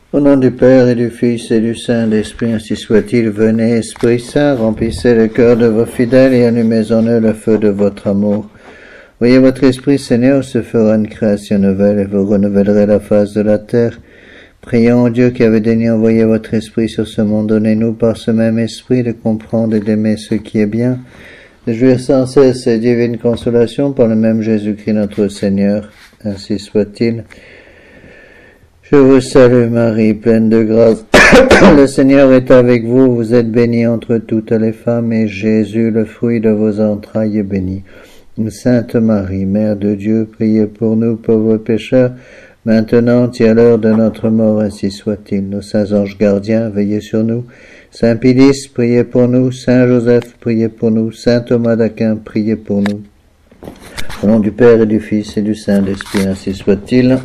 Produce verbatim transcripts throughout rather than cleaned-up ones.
Au nom du Père et du Fils et du Saint-Esprit, ainsi soit-il. Venez, Esprit Saint, remplissez le cœur de vos fidèles et allumez en eux le feu de votre amour. Voyez votre Esprit, Seigneur, se fera une création nouvelle et vous renouvellerez la face de la terre. Prions au Dieu qui avait daigné envoyer votre Esprit sur ce monde. Donnez-nous par ce même Esprit de comprendre et d'aimer ce qui est bien, de jouir sans cesse ces divines consolations par le même Jésus-Christ notre Seigneur. Ainsi soit-il. Je vous salue Marie, pleine de grâce. Le Seigneur est avec vous, vous êtes bénie entre toutes les femmes, et Jésus, le fruit de vos entrailles, est béni. Sainte Marie, Mère de Dieu, priez pour nous pauvres pécheurs, maintenant et à l'heure de notre mort, ainsi soit-il. Nos saints anges gardiens, veillez sur nous. Saint Pélis, priez pour nous. Saint Joseph, priez pour nous. Saint Thomas d'Aquin, priez pour nous. Au nom du Père et du Fils et du Saint-Esprit, ainsi soit-il.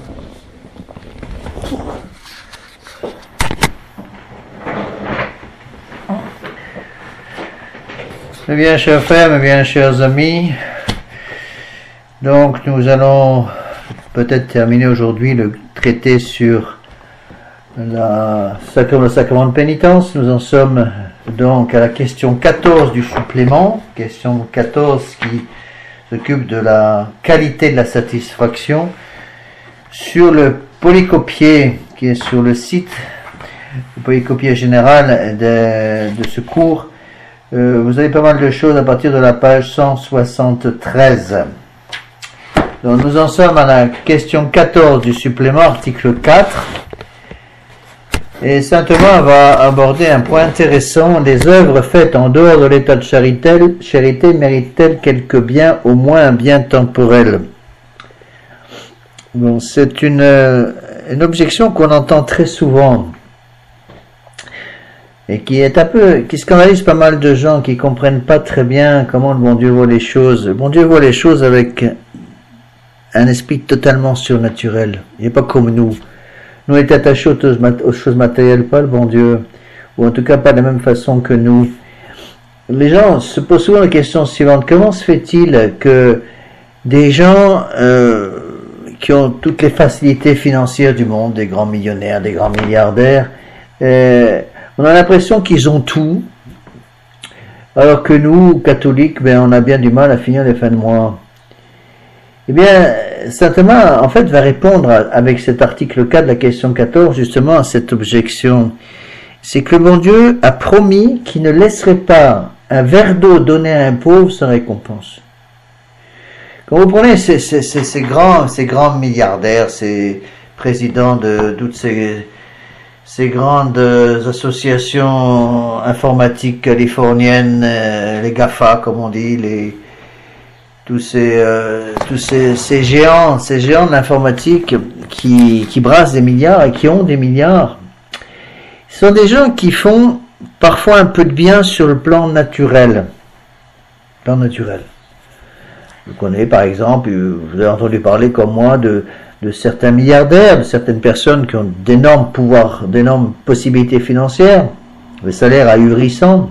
Eh bien, chers frères, eh bien, chers amis, donc nous allons peut-être terminer aujourd'hui le traité sur la, le sacrement de pénitence. Nous en sommes donc à la question quatorze du supplément, question quatorze qui s'occupe de la qualité de la satisfaction. Sur le polycopier qui est sur le site, le polycopier général de, de ce cours, Euh, vous avez pas mal de choses à partir de la page cent soixante-treize. Donc nous en sommes à la question quatorze du supplément, article quatre. Et saint Thomas va aborder un point intéressant. Les œuvres faites en dehors de l'état de charité, charité méritent-elles quelque bien, au moins un bien temporel? Bon, c'est une, une objection qu'on entend très souvent. Et qui est un peu, qui scandalise pas mal de gens qui comprennent pas très bien comment le bon Dieu voit les choses. Le bon Dieu voit les choses avec un esprit totalement surnaturel. Il n'est pas comme nous. Nous, on est attachés aux choses matérielles, pas le bon Dieu. Ou en tout cas pas de la même façon que nous. Les gens se posent souvent la question suivante. Comment se fait-il que des gens, euh, qui ont toutes les facilités financières du monde, des grands millionnaires, des grands milliardaires, euh, on a l'impression qu'ils ont tout, alors que nous, catholiques, ben, on a bien du mal à finir les fins de mois. Eh bien, saint Thomas, en fait, va répondre à, avec cet article quatre de la question quatorze, justement, à cette objection. C'est que le bon Dieu a promis qu'il ne laisserait pas un verre d'eau donné à un pauvre sans récompense. Quand vous prenez ces, ces, ces, ces, grands, ces grands milliardaires, ces présidents de toutes ces... ces grandes associations informatiques californiennes, euh, les GAFA comme on dit, les, tous ces, euh, tous ces, ces géants, ces géants de l'informatique qui, qui brassent des milliards et qui ont des milliards, ce sont des gens qui font parfois un peu de bien sur le plan naturel. Plan naturel. Vous connaissez par exemple, vous avez entendu parler comme moi de de certains milliardaires, de certaines personnes qui ont d'énormes pouvoirs, d'énormes possibilités financières, des salaires ahurissants,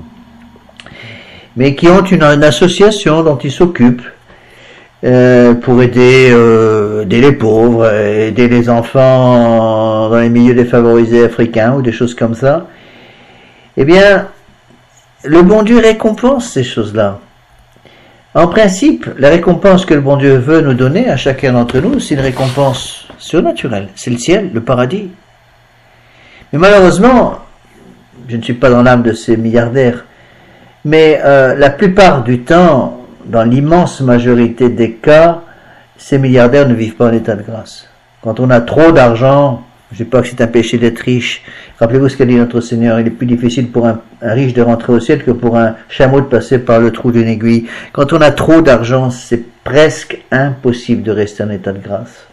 mais qui ont une, une association dont ils s'occupent euh, pour aider, euh, aider les pauvres, aider les enfants dans les milieux défavorisés africains ou des choses comme ça. Eh bien, le bon Dieu récompense ces choses-là. En principe, la récompense que le bon Dieu veut nous donner à chacun d'entre nous, c'est une récompense surnaturelle. C'est le ciel, le paradis. Mais malheureusement, je ne suis pas dans l'âme de ces milliardaires, mais euh, la plupart du temps, dans l'immense majorité des cas, ces milliardaires ne vivent pas en état de grâce. Quand on a trop d'argent, je ne dis pas que c'est un péché d'être riche. Rappelez-vous ce qu'a dit notre Seigneur, il est plus difficile pour un, un riche de rentrer au ciel que pour un chameau de passer par le trou d'une aiguille. Quand on a trop d'argent, c'est presque impossible de rester en état de grâce.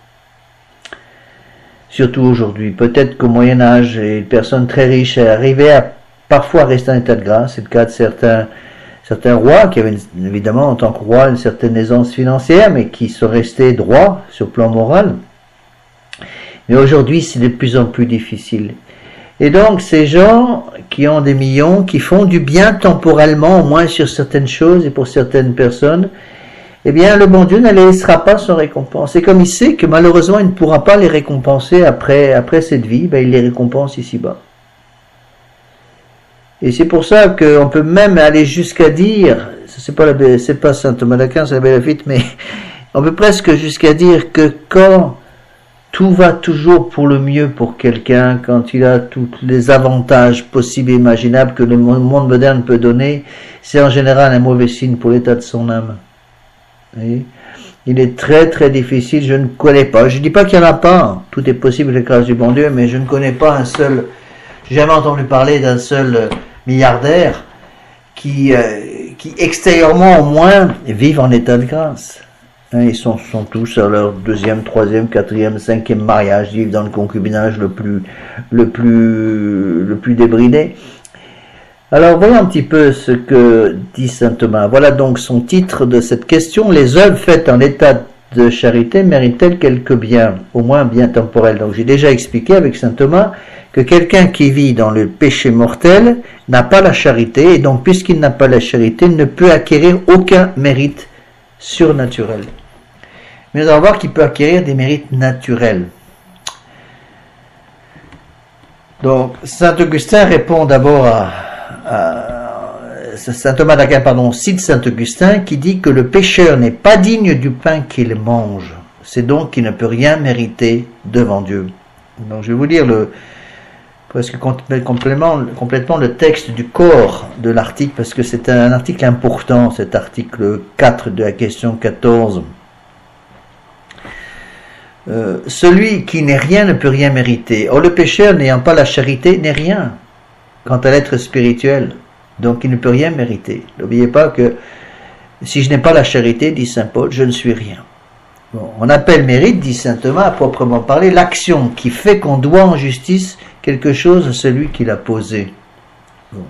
Surtout aujourd'hui. Peut-être qu'au Moyen-Âge, les personnes très riches arrivaient à parfois rester en état de grâce. C'est le cas de certains, certains rois qui avaient évidemment en tant que roi une certaine aisance financière, mais qui sont restés droits sur le plan moral. Mais aujourd'hui, c'est de plus en plus difficile. Et donc, ces gens qui ont des millions, qui font du bien temporellement, au moins sur certaines choses et pour certaines personnes, eh bien le bon Dieu ne les laissera pas sans récompense. Et comme il sait que malheureusement il ne pourra pas les récompenser après, après cette vie, ben, il les récompense ici-bas. Et c'est pour ça qu'on peut même aller jusqu'à dire, c'est pas, la, c'est pas saint Thomas d'Aquin, c'est la Bénéfice, mais on peut presque jusqu'à dire que quand tout va toujours pour le mieux pour quelqu'un, quand il a tous les avantages possibles et imaginables que le monde moderne peut donner, c'est en général un mauvais signe pour l'état de son âme. Et il est très très difficile, je ne connais pas, je ne dis pas qu'il n'y en a pas, tout est possible avec la grâce du bon Dieu, mais je ne connais pas un seul, j'ai jamais entendu parler d'un seul milliardaire qui, euh, qui extérieurement au moins vivent en état de grâce. Ils sont, sont tous à leur deuxième, troisième, quatrième, cinquième mariage, ils vivent dans le concubinage le plus, le plus, le plus débridé. Alors voyons un petit peu ce que dit saint Thomas. Voilà donc son titre de cette question. Les œuvres faites en état de charité méritent-elles quelque bien, au moins bien temporel? Donc j'ai déjà expliqué avec saint Thomas que quelqu'un qui vit dans le péché mortel n'a pas la charité, et donc puisqu'il n'a pas la charité, il ne peut acquérir aucun mérite surnaturel. Mais nous allons voir qu'il peut acquérir des mérites naturels. Donc, saint Augustin répond d'abord à, à saint Thomas d'Aquin, pardon, cite saint Augustin qui dit que le pécheur n'est pas digne du pain qu'il mange. C'est donc qu'il ne peut rien mériter devant Dieu. Donc, je vais vous lire le, presque complètement, complètement le texte du corps de l'article, parce que c'est un article important, cet article quatre de la question quatorze. Euh, celui qui n'est rien ne peut rien mériter. Or, le pécheur n'ayant pas la charité n'est rien quant à l'être spirituel. Donc, il ne peut rien mériter. N'oubliez pas que si je n'ai pas la charité, dit saint Paul, je ne suis rien. Bon, on appelle mérite, dit saint Thomas, à proprement parler, l'action qui fait qu'on doit en justice quelque chose à celui qui l'a posé. Bon.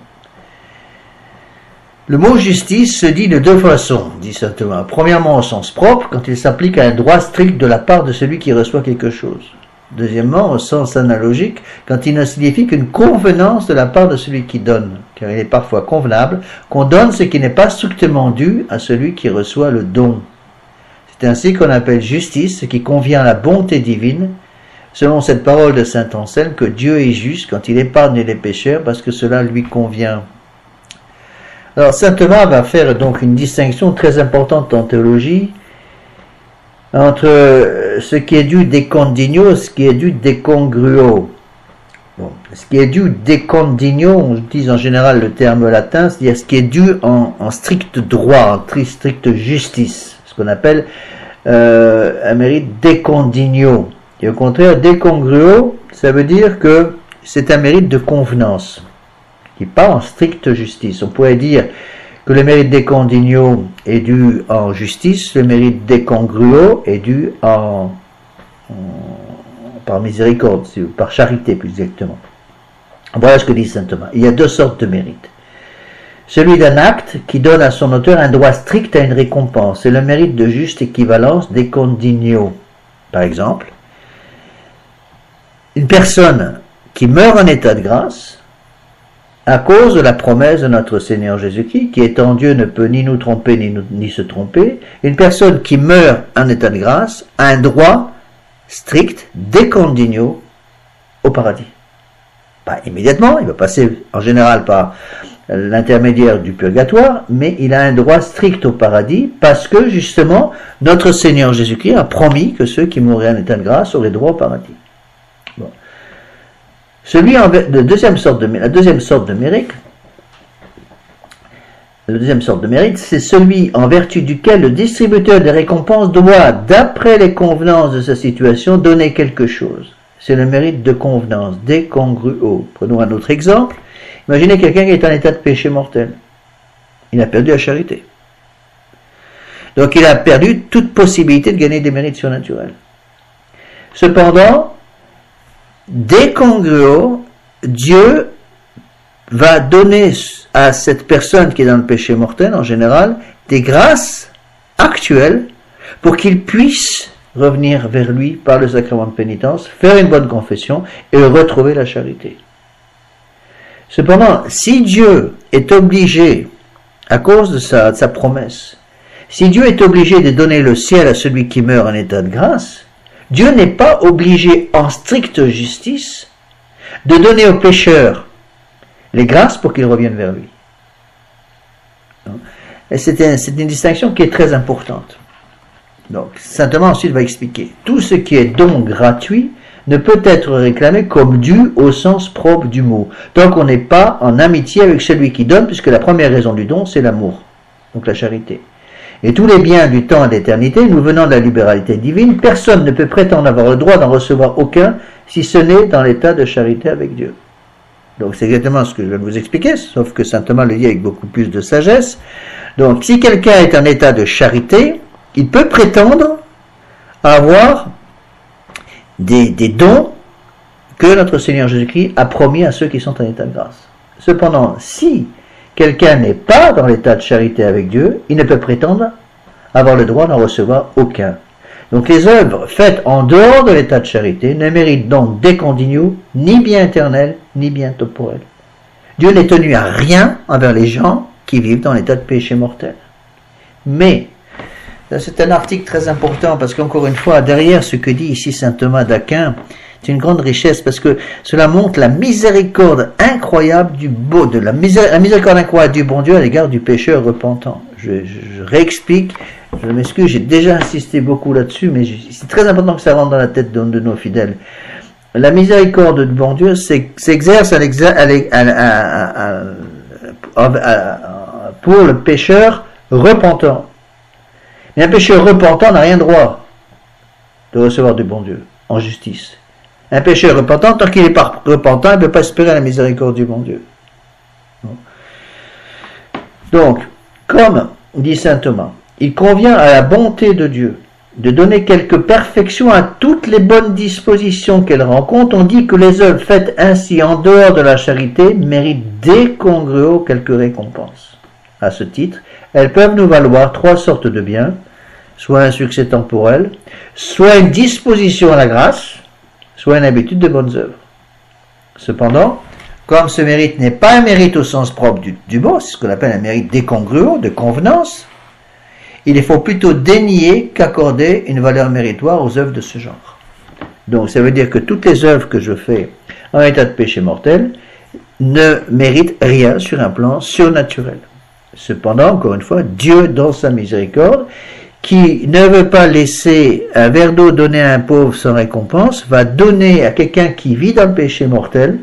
Le mot justice se dit de deux façons, dit saint Thomas. Premièrement, au sens propre, quand il s'applique à un droit strict de la part de celui qui reçoit quelque chose. Deuxièmement, au sens analogique, quand il ne signifie qu'une convenance de la part de celui qui donne, car il est parfois convenable qu'on donne ce qui n'est pas strictement dû à celui qui reçoit le don. C'est ainsi qu'on appelle justice ce qui convient à la bonté divine, selon cette parole de saint Anselme, que Dieu est juste quand il épargne les pécheurs parce que cela lui convient. Alors saint Thomas va faire donc une distinction très importante en théologie entre ce qui est dû de condigno et ce qui est dû de congruo. Bon, ce qui est dû de condigno, on utilise en général le terme latin, c'est-à-dire ce qui est dû en, en strict droit, en stricte justice, ce qu'on appelle euh, un mérite de condigno. Et au contraire, décongruo, ça veut dire que c'est un mérite de convenance, qui n'est pas en stricte justice. On pourrait dire que le mérite décondigno est dû en justice, le mérite décongruo est dû en, en par miséricorde, par charité plus exactement. Voilà ce que dit saint Thomas. Il y a deux sortes de mérites. Celui d'un acte qui donne à son auteur un droit strict à une récompense, c'est le mérite de juste équivalence décondigno. Par exemple, une personne qui meurt en état de grâce, à cause de la promesse de notre Seigneur Jésus-Christ, qui étant Dieu ne peut ni nous tromper ni, nous, ni se tromper, une personne qui meurt en état de grâce a un droit strict, décondigno, au paradis. Pas immédiatement, il va passer en général par l'intermédiaire du purgatoire, mais il a un droit strict au paradis parce que justement notre Seigneur Jésus-Christ a promis que ceux qui mourraient en état de grâce auraient droit au paradis. Bon. Celui en, de deuxième sorte de, la deuxième sorte de mérite, la deuxième sorte de mérite, c'est celui en vertu duquel le distributeur des récompenses doit, d'après les convenances de sa situation, donner quelque chose. C'est le mérite de convenance, décongruo. Prenons un autre exemple. Imaginez quelqu'un qui est en état de péché mortel. Il a perdu la charité. Donc il a perdu toute possibilité de gagner des mérites surnaturels. Cependant, décongruo, Dieu va donner à cette personne qui est dans le péché mortel, en général, des grâces actuelles pour qu'il puisse revenir vers lui par le sacrement de pénitence, faire une bonne confession et retrouver la charité. Cependant, si Dieu est obligé, à cause de sa, de sa promesse, Si Dieu est obligé de donner le ciel à celui qui meurt en état de grâce, Dieu n'est pas obligé en stricte justice de donner aux pécheurs les grâces pour qu'ils reviennent vers lui. Et c'est un, c'est une distinction qui est très importante. Donc, saint Thomas ensuite va expliquer. Tout ce qui est don gratuit ne peut être réclamé comme dû au sens propre du mot, tant qu'on n'est pas en amitié avec celui qui donne, puisque la première raison du don, c'est l'amour, donc la charité. Et tous les biens du temps et d'éternité, nous venant de la libéralité divine, personne ne peut prétendre avoir le droit d'en recevoir aucun, si ce n'est dans l'état de charité avec Dieu. Donc c'est exactement ce que je viens de vous expliquer, sauf que saint Thomas le dit avec beaucoup plus de sagesse. Donc si quelqu'un est en état de charité, il peut prétendre avoir des, des dons que notre Seigneur Jésus-Christ a promis à ceux qui sont en état de grâce. Cependant, si quelqu'un n'est pas dans l'état de charité avec Dieu, il ne peut prétendre avoir le droit d'en recevoir aucun. Donc les œuvres faites en dehors de l'état de charité ne méritent donc des condignos, ni bien éternels, ni bien temporels. Dieu n'est tenu à rien envers les gens qui vivent dans l'état de péché mortel. Mais, c'est un article très important parce qu'encore une fois, derrière ce que dit ici saint Thomas d'Aquin, c'est une grande richesse parce que cela montre la miséricorde incroyable du beau, de la, misé- la miséricorde incroyable du bon Dieu à l'égard du pécheur repentant. Je, je, je réexplique, je m'excuse, j'ai déjà insisté beaucoup là-dessus, mais je, c'est très important que ça rentre dans la tête de, de nos fidèles. La miséricorde du bon Dieu s'exerce à à, à, à, à, pour le pécheur repentant. Mais un pécheur repentant n'a rien droit de recevoir du bon Dieu en justice. Un pécheur repentant, tant qu'il n'est pas repentant, il ne peut pas espérer la miséricorde du bon Dieu. Donc, comme dit saint Thomas, il convient à la bonté de Dieu de donner quelque perfection à toutes les bonnes dispositions qu'elle rencontre. On dit que les œuvres faites ainsi en dehors de la charité méritent décongruo quelques récompenses. À ce titre, elles peuvent nous valoir trois sortes de biens, soit un succès temporel, soit une disposition à la grâce, soit une habitude de bonnes œuvres. Cependant, comme ce mérite n'est pas un mérite au sens propre du, du mot, c'est ce qu'on appelle un mérite décongruo, de convenance, il faut plutôt dénier qu'accorder une valeur méritoire aux œuvres de ce genre. Donc ça veut dire que toutes les œuvres que je fais en état de péché mortel ne méritent rien sur un plan surnaturel. Cependant, encore une fois, Dieu, dans sa miséricorde, qui ne veut pas laisser un verre d'eau donné à un pauvre sans récompense, va donner à quelqu'un qui vit dans le péché mortel,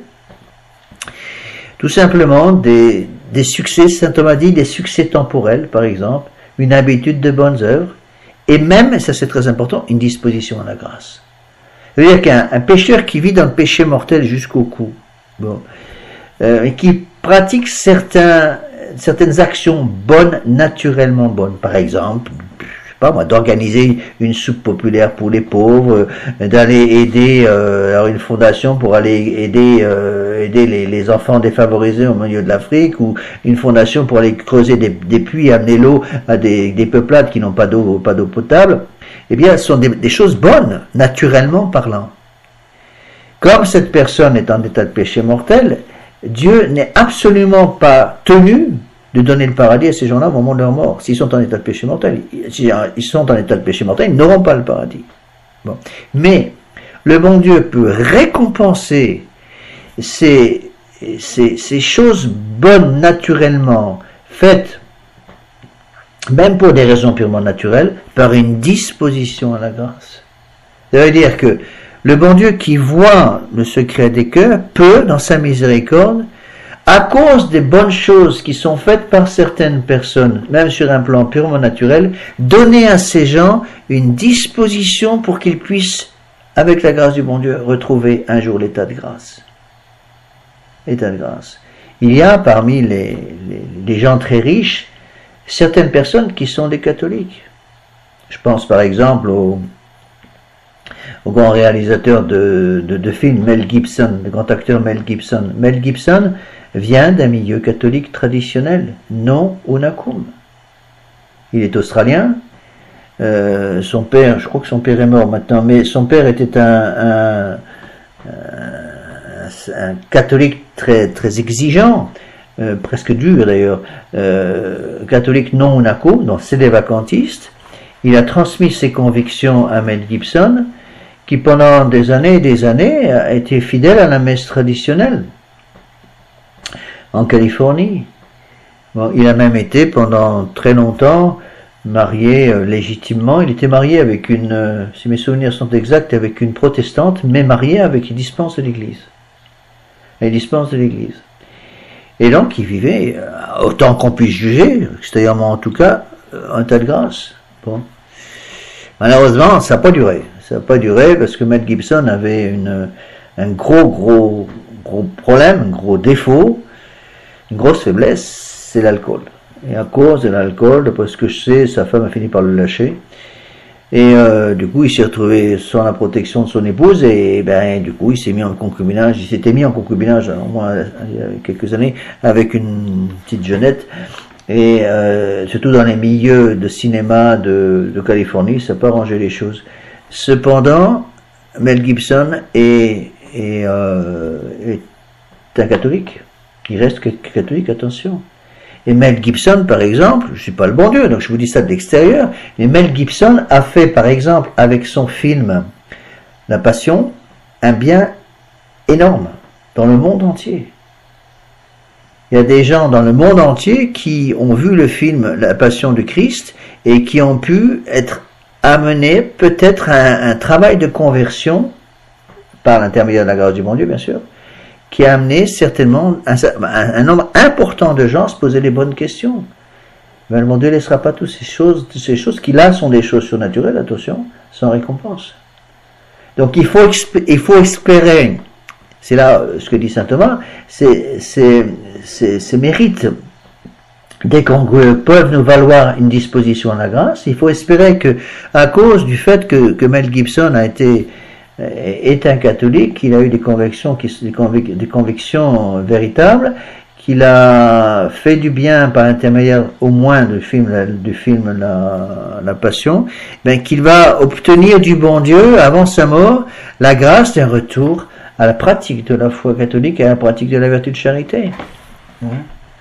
tout simplement des, des succès, saint Thomas dit, des succès temporels, par exemple, une habitude de bonnes œuvres, et même, et ça c'est très important, une disposition à la grâce. C'est-à-dire qu'un un pécheur qui vit dans le péché mortel jusqu'au cou, bon, euh, et qui pratique certains, certaines actions bonnes, naturellement bonnes, par exemple, pas moi, d'organiser une soupe populaire pour les pauvres, euh, d'aller aider euh, alors une fondation pour aller aider euh, aider les, les enfants défavorisés au milieu de l'Afrique, ou une fondation pour aller creuser des, des puits et amener l'eau à des, des peuplades qui n'ont pas d'eau pas d'eau potable. Eh bien, ce sont des, des choses bonnes, naturellement parlant. Comme cette personne est en état de péché mortel, Dieu n'est absolument pas tenu de donner le paradis à ces gens-là au moment de leur mort. S'ils sont en état de péché mortel, s'ils sont en état de péché mortel, ils n'auront pas le paradis. Bon. Mais le bon Dieu peut récompenser ces, ces, ces choses bonnes naturellement faites, même pour des raisons purement naturelles, par une disposition à la grâce. Ça veut dire que le bon Dieu qui voit le secret des cœurs peut, dans sa miséricorde, à cause des bonnes choses qui sont faites par certaines personnes, même sur un plan purement naturel, donner à ces gens une disposition pour qu'ils puissent, avec la grâce du bon Dieu, retrouver un jour l'état de grâce. L'état de grâce. Il y a parmi les, les, les gens très riches, certaines personnes qui sont des catholiques. Je pense par exemple au, au grand réalisateur de, de, de films, Mel Gibson, le grand acteur Mel Gibson. Mel Gibson vient d'un milieu catholique traditionnel, non unacum. Il est australien, euh, son père, je crois que son père est mort maintenant, mais son père était un, un, un, un catholique très, très exigeant, euh, presque dur d'ailleurs, euh, catholique non unaco, donc c'est des vacantistes. Il a transmis ses convictions à Mel Gibson, qui pendant des années et des années a été fidèle à la messe traditionnelle en Californie. Bon, il a même été pendant très longtemps marié euh, légitimement. Il était marié avec une, euh, si mes souvenirs sont exacts, avec une protestante, mais marié avec une dispense de l'église. Une dispense de l'église. Et donc il vivait, euh, autant qu'on puisse juger, extérieurement en tout cas, euh, un tas de grâce. Bon. Malheureusement, ça n'a pas duré. Ça n'a pas duré parce que Mel Gibson avait une, un gros, gros, gros problème, un gros défaut, une grosse faiblesse, c'est l'alcool. Et à cause de l'alcool, d'après ce que je sais, sa femme a fini par le lâcher. Et euh, du coup, il s'est retrouvé sans la protection de son épouse et ben du coup, il s'est mis en concubinage. Il s'était mis en concubinage, au moins il y a quelques années, avec une petite jeunette. Et euh, surtout dans les milieux de cinéma de, de Californie, ça n'a pas arrangé les choses. Cependant, Mel Gibson est, est, euh, est un catholique. Il reste catholique, attention. Et Mel Gibson, par exemple, je ne suis pas le bon Dieu, donc je vous dis ça de l'extérieur, mais Mel Gibson a fait, par exemple, avec son film La Passion, un bien énorme dans le monde entier. Il y a des gens dans le monde entier qui ont vu le film La Passion du Christ et qui ont pu être amenés peut-être à un, un travail de conversion, par l'intermédiaire de la grâce du bon Dieu, bien sûr, qui a amené certainement un, un, un nombre important de gens à se poser les bonnes questions. Mais le bon Dieu ne laissera pas toutes ces choses, toutes ces choses qui là sont des choses surnaturelles, attention, sans récompense. Donc il faut, il faut espérer, c'est là ce que dit saint Thomas, c'est, c'est, c'est, ces mérites d'incongrue peuvent nous valoir une disposition à la grâce. Il faut espérer que, à cause du fait que, que Mel Gibson a été est un catholique, qu'il a eu des convictions, des, convic des convictions véritables, qu'il a fait du bien par l'intermédiaire au moins du film, du film La, la Passion, ben, qu'il va obtenir du bon Dieu, avant sa mort, la grâce d'un retour à la pratique de la foi catholique et à la pratique de la vertu de charité. Ouais.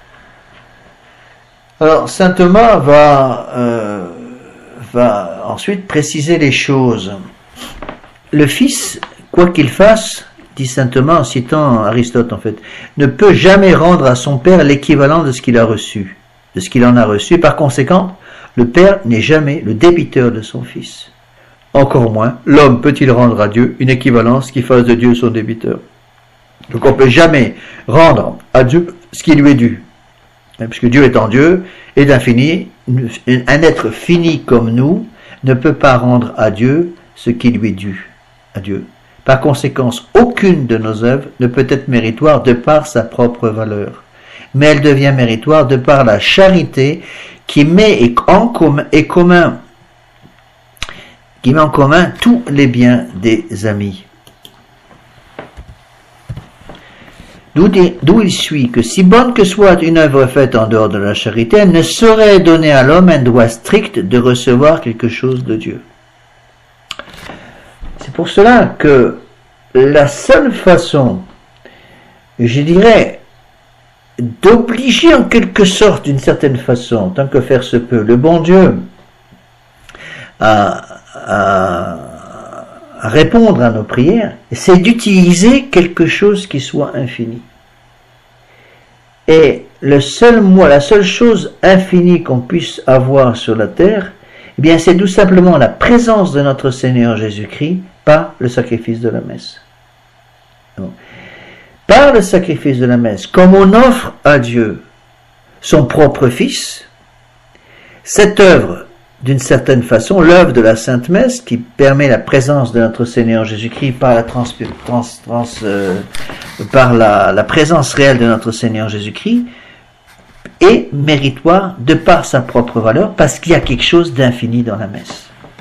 Alors, saint Thomas va, euh, va ensuite préciser les choses. Le Fils, quoi qu'il fasse, dit saint Thomas en citant Aristote en fait, ne peut jamais rendre à son Père l'équivalent de ce qu'il a reçu, de ce qu'il en a reçu. Par conséquent, le Père n'est jamais le débiteur de son Fils. Encore moins, l'homme peut-il rendre à Dieu une équivalence qui fasse de Dieu son débiteur. Donc on ne peut jamais rendre à Dieu ce qui lui est dû. Puisque Dieu étant Dieu, est infini, un être fini comme nous ne peut pas rendre à Dieu ce qui lui est dû. À Dieu. Par conséquent, aucune de nos œuvres ne peut être méritoire de par sa propre valeur, mais elle devient méritoire de par la charité qui met en commun, et commun, qui met en commun tous les biens des amis. D'où il suit que si bonne que soit une œuvre faite en dehors de la charité, elle ne saurait donner à l'homme un droit strict de recevoir quelque chose de Dieu. C'est pour cela que la seule façon, je dirais, d'obliger en quelque sorte, d'une certaine façon, tant que faire se peut, le bon Dieu à, à, à répondre à nos prières, c'est d'utiliser quelque chose qui soit infini. Et le seul moi, la seule chose infinie qu'on puisse avoir sur la terre, eh bien, c'est tout simplement la présence de notre Seigneur Jésus-Christ par le sacrifice de la messe. Donc, par le sacrifice de la messe, comme on offre à Dieu son propre Fils, cette œuvre, d'une certaine façon, l'œuvre de la Sainte Messe, qui permet la présence de notre Seigneur Jésus-Christ par la, trans, trans, trans, euh, par la, la présence réelle de notre Seigneur Jésus-Christ, est méritoire de par sa propre valeur, parce qu'il y a quelque chose d'infini dans la messe.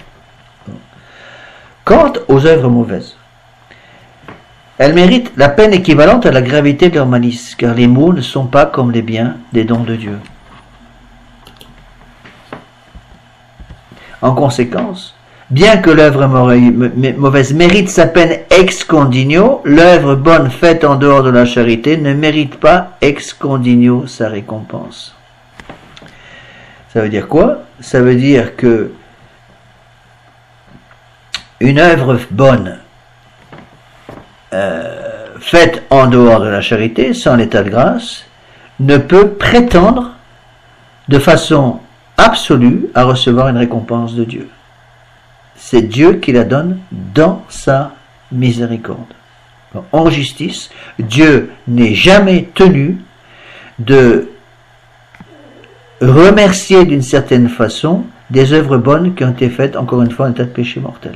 Quant aux œuvres mauvaises, elles méritent la peine équivalente à la gravité de leur malice, car les maux ne sont pas comme les biens des dons de Dieu. En conséquence, Bien que l'œuvre mauvaise mérite sa peine ex condigno, l'œuvre bonne faite en dehors de la charité ne mérite pas ex condigno sa récompense. Ça veut dire quoi? Ça veut dire que une œuvre bonne euh, faite en dehors de la charité, sans l'état de grâce, ne peut prétendre de façon absolue à recevoir une récompense de Dieu. C'est Dieu qui la donne dans sa miséricorde. En justice, Dieu n'est jamais tenu de remercier d'une certaine façon des œuvres bonnes qui ont été faites, encore une fois, en état de péché mortel.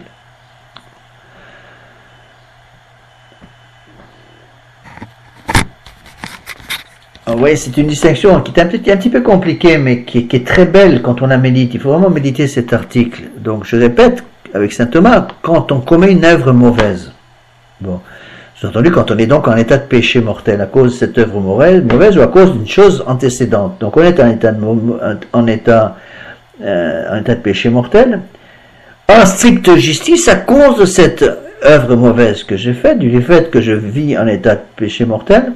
Vous voyez, c'est une distinction qui est un petit, un petit peu compliquée, mais qui, qui est très belle quand on la médite. Il faut vraiment méditer cet article. Donc, je répète, avec saint Thomas, quand on commet une œuvre mauvaise, bon, sous-entendu, quand on est donc en état de péché mortel, à cause de cette œuvre mauvaise ou à cause d'une chose antécédente. Donc, on est en état de, en état, euh, en état de péché mortel, en stricte justice, à cause de cette œuvre mauvaise que j'ai faite, du fait que je vis en état de péché mortel,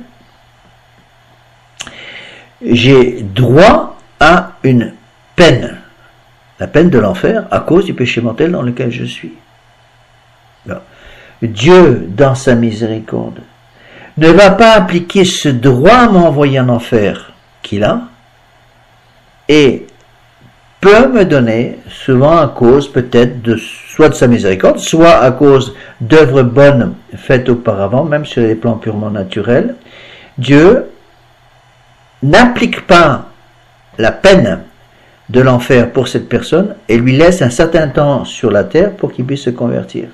j'ai droit à une peine, la peine de l'enfer, à cause du péché mortel dans lequel je suis. Alors, Dieu, dans sa miséricorde, ne va pas appliquer ce droit à m'envoyer en enfer qu'il a, et peut me donner, souvent à cause peut-être de soit de sa miséricorde, soit à cause d'œuvres bonnes faites auparavant, même sur les plans purement naturels, Dieu n'applique pas la peine de l'enfer pour cette personne et lui laisse un certain temps sur la terre pour qu'il puisse se convertir.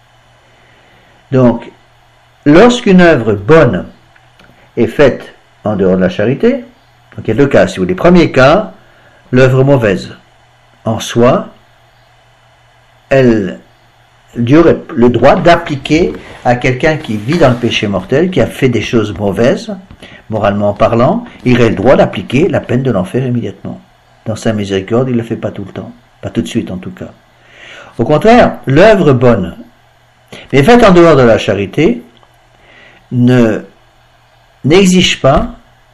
Donc, lorsqu'une œuvre bonne est faite en dehors de la charité, donc il y a deux cas, si vous voulez. Premier cas, l'œuvre mauvaise. En soi, elle, Dieu aurait le droit d'appliquer à quelqu'un qui vit dans le péché mortel, qui a fait des choses mauvaises, moralement parlant, il aurait le droit d'appliquer la peine de l'enfer immédiatement. Dans sa miséricorde, il ne le fait pas tout le temps, pas tout de suite en tout cas. Au contraire, l'œuvre bonne, mais faite en dehors de la charité, ne n'exige pas,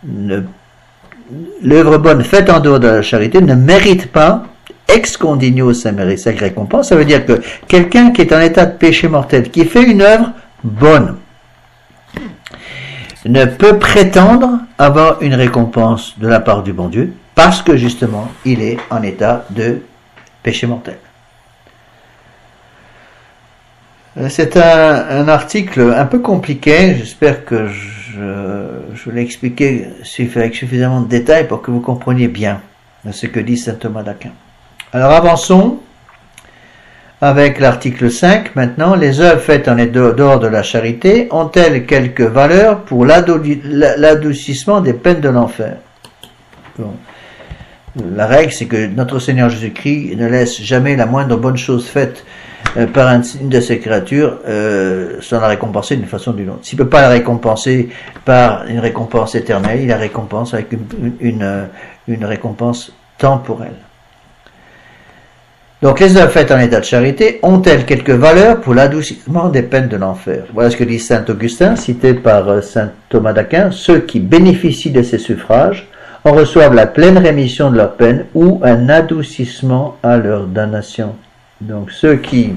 l'œuvre bonne faite en dehors de la charité ne mérite pas ex condigno sa récompense. Ça veut dire que quelqu'un qui est en état de péché mortel, qui fait une œuvre bonne, ne peut prétendre avoir une récompense de la part du bon Dieu, parce que justement, il est en état de péché mortel. C'est un, un article un peu compliqué, j'espère que je, je l'ai expliqué avec suffisamment de détails pour que vous compreniez bien ce que dit saint Thomas d'Aquin. Alors avançons avec l'article cinq maintenant. Les œuvres faites en dehors de la charité ont-elles quelque valeur pour l'adoucissement des peines de l'enfer? Bon. La règle, c'est que notre Seigneur Jésus-Christ ne laisse jamais la moindre bonne chose faite euh, par une de ses créatures euh, sans la récompenser d'une façon ou d'une autre. S'il ne peut pas la récompenser par une récompense éternelle, il la récompense avec une, une, une récompense temporelle. Donc les œuvres faites en état de charité ont-elles quelque valeur pour l'adoucissement des peines de l'enfer? Voilà ce que dit saint Augustin, cité par saint Thomas d'Aquin. Ceux qui bénéficient de ces suffrages en reçoivent la pleine rémission de leurs peines ou un adoucissement à leur damnation. Donc ceux qui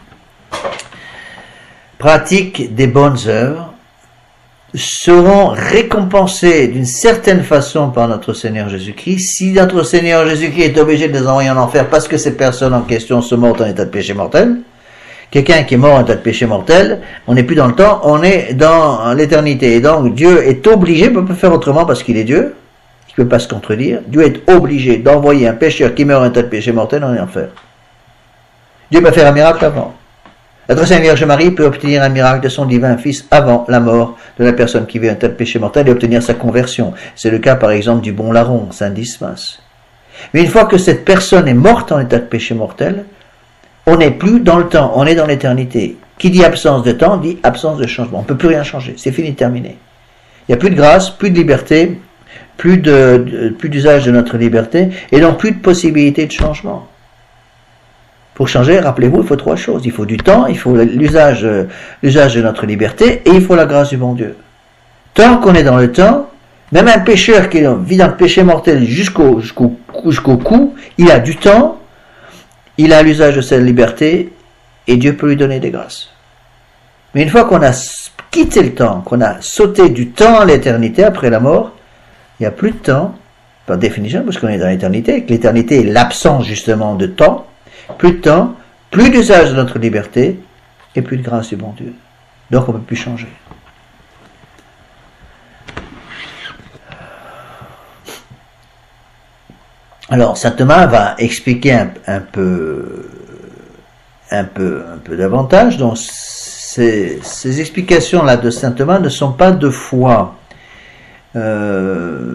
pratiquent des bonnes œuvres seront récompensés d'une certaine façon par notre Seigneur Jésus-Christ. Si notre Seigneur Jésus-Christ est obligé de les envoyer en enfer parce que ces personnes en question sont mortes en état de péché mortel, quelqu'un qui est mort en état de péché mortel, on n'est plus dans le temps, on est dans l'éternité. Et donc Dieu est obligé, il ne peut pas faire autrement parce qu'il est Dieu, il ne peut pas se contredire, Dieu est obligé d'envoyer un pécheur qui meurt en état de péché mortel en enfer. Dieu peut faire un miracle avant. La très Sainte Vierge Marie peut obtenir un miracle de son divin Fils avant la mort de la personne qui vit un tel péché mortel et obtenir sa conversion. C'est le cas par exemple du bon larron, Saint Dismas. Mais une fois que cette personne est morte en état de péché mortel, on n'est plus dans le temps, on est dans l'éternité. Qui dit absence de temps, dit absence de changement. On ne peut plus rien changer, c'est fini, terminé. Il n'y a plus de grâce, plus de liberté, plus de, de plus d'usage de notre liberté, et donc plus de possibilité de changement. Pour changer, rappelez-vous, il faut trois choses. Il faut du temps, il faut l'usage, l'usage de notre liberté, et il faut la grâce du bon Dieu. Tant qu'on est dans le temps, même un pécheur qui vit dans le péché mortel jusqu'au, jusqu'au, jusqu'au cou, il a du temps, il a l'usage de sa liberté, et Dieu peut lui donner des grâces. Mais une fois qu'on a quitté le temps, qu'on a sauté du temps à l'éternité après la mort, il n'y a plus de temps, par définition, parce qu'on est dans l'éternité, que l'éternité est l'absence justement de temps, plus de temps, plus d'usage de notre liberté, et plus de grâce du bon Dieu. Donc on ne peut plus changer. Alors, saint Thomas va expliquer un, un peu, un peu, un peu davantage. Donc, ces, ces explications-là de saint Thomas ne sont pas de foi. Euh,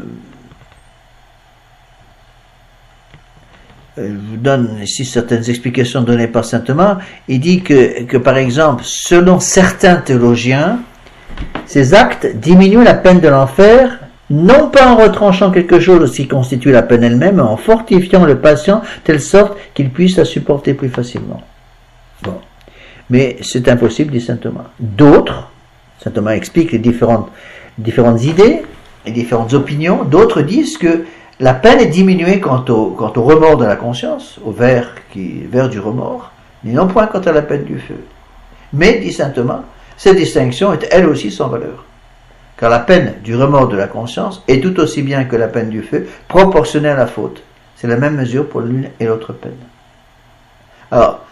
je vous donne ici certaines explications données par saint Thomas. Il dit que, que, par exemple, selon certains théologiens, ces actes diminuent la peine de l'enfer, non pas en retranchant quelque chose qui constitue la peine elle-même, mais en fortifiant le patient telle sorte qu'il puisse la supporter plus facilement. Bon. Mais c'est impossible, dit saint Thomas. D'autres, saint Thomas explique les différentes, différentes idées, les différentes opinions, d'autres disent que la peine est diminuée quant au, quant au remords de la conscience, au vers, qui, vers du remords, mais non point quant à la peine du feu. Mais, dit saint Thomas, cette distinction est elle aussi sans valeur. Car la peine du remords de la conscience est tout aussi bien que la peine du feu proportionnée à la faute. C'est la même mesure pour l'une et l'autre peine. Alors,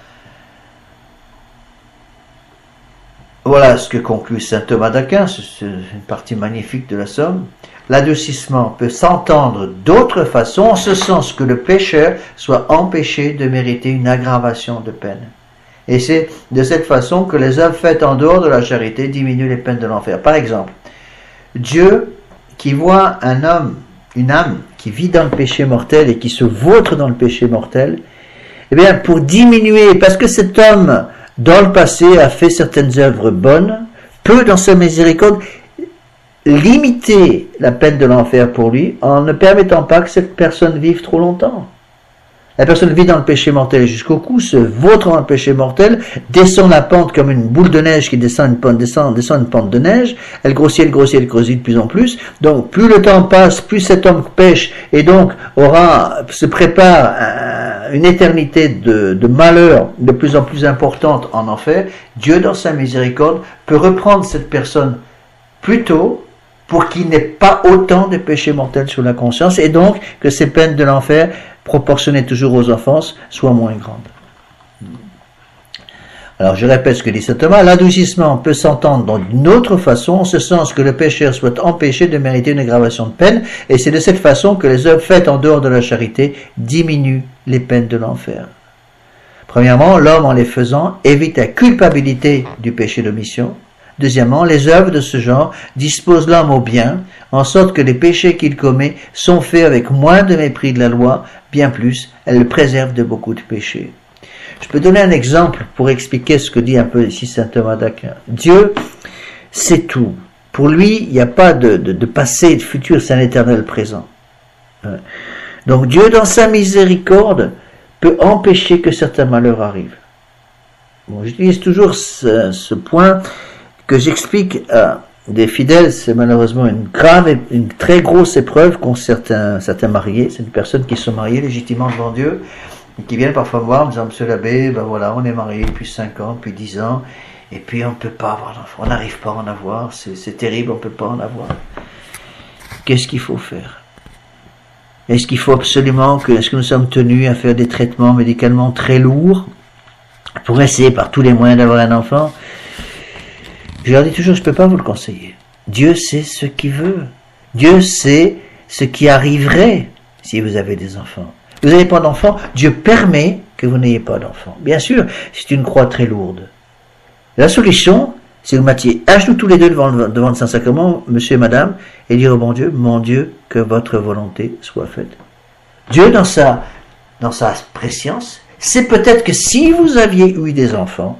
voilà ce que conclut saint Thomas d'Aquin, c'est une partie magnifique de la Somme. L'adoucissement peut s'entendre d'autre façon, en ce sens que le pécheur soit empêché de mériter une aggravation de peine. Et c'est de cette façon que les œuvres faites en dehors de la charité diminuent les peines de l'enfer. Par exemple, Dieu qui voit un homme, une âme qui vit dans le péché mortel et qui se vautre dans le péché mortel, eh bien pour diminuer, parce que cet homme dans le passé a fait certaines œuvres bonnes, peut dans sa miséricorde limiter la peine de l'enfer pour lui en ne permettant pas que cette personne vive trop longtemps. La personne vit dans le péché mortel jusqu'au cou, se vautre dans le péché mortel, descend la pente comme une boule de neige qui descend une pente, descend, descend une pente de neige, elle grossit, elle grossit, elle grossit de plus en plus. Donc, plus le temps passe, plus cet homme pêche et donc aura, se prépare à une éternité de, de malheur de plus en plus importante en enfer. Dieu, dans sa miséricorde, peut reprendre cette personne plus tôt pour qu'il n'ait pas autant de péchés mortels sur la conscience et donc que ces peines de l'enfer proportionnées toujours aux offenses, soit moins grande. Alors je répète ce que dit saint Thomas, l'adoucissement peut s'entendre d'une autre façon, en ce sens que le pécheur soit empêché de mériter une aggravation de peine, et c'est de cette façon que les œuvres faites en dehors de la charité diminuent les peines de l'enfer. Premièrement, l'homme en les faisant évite la culpabilité du péché d'omission. Deuxièmement, les œuvres de ce genre disposent l'homme au bien, en sorte que les péchés qu'il commet sont faits avec moins de mépris de la loi, bien plus, elles le préservent de beaucoup de péchés. Je peux donner un exemple pour expliquer ce que dit un peu ici saint Thomas d'Aquin. Dieu, c'est tout. Pour lui, il n'y a pas de, de, de passé et de futur, c'est un éternel présent. Donc Dieu, dans sa miséricorde, peut empêcher que certains malheurs arrivent. Bon, j'utilise toujours ce, ce point que j'explique à des fidèles, c'est malheureusement une grave, une très grosse épreuve qu'ont certains, certains mariés, c'est des personnes qui sont mariées légitimement devant Dieu, et qui viennent parfois me voir en me disant, monsieur l'abbé, ben voilà, on est mariés depuis cinq ans, depuis dix ans, et puis on ne peut pas avoir d'enfant, on n'arrive pas à en avoir, c'est, c'est terrible, on ne peut pas en avoir. Qu'est-ce qu'il faut faire? Est-ce qu'il faut absolument que, est-ce que nous sommes tenus à faire des traitements médicalement très lourds pour essayer par tous les moyens d'avoir un enfant? Je leur dis toujours, je ne peux pas vous le conseiller. Dieu sait ce qu'il veut. Dieu sait ce qui arriverait si vous avez des enfants. Vous n'avez pas d'enfants, Dieu permet que vous n'ayez pas d'enfants. Bien sûr, c'est une croix très lourde. La solution, c'est vous mettiez à genoux tous les deux devant le, devant le Saint-Sacrement, monsieur et madame, et dire au bon Dieu, mon Dieu, que votre volonté soit faite. Dieu, dans sa, dans sa préscience, c'est peut-être que si vous aviez eu des enfants,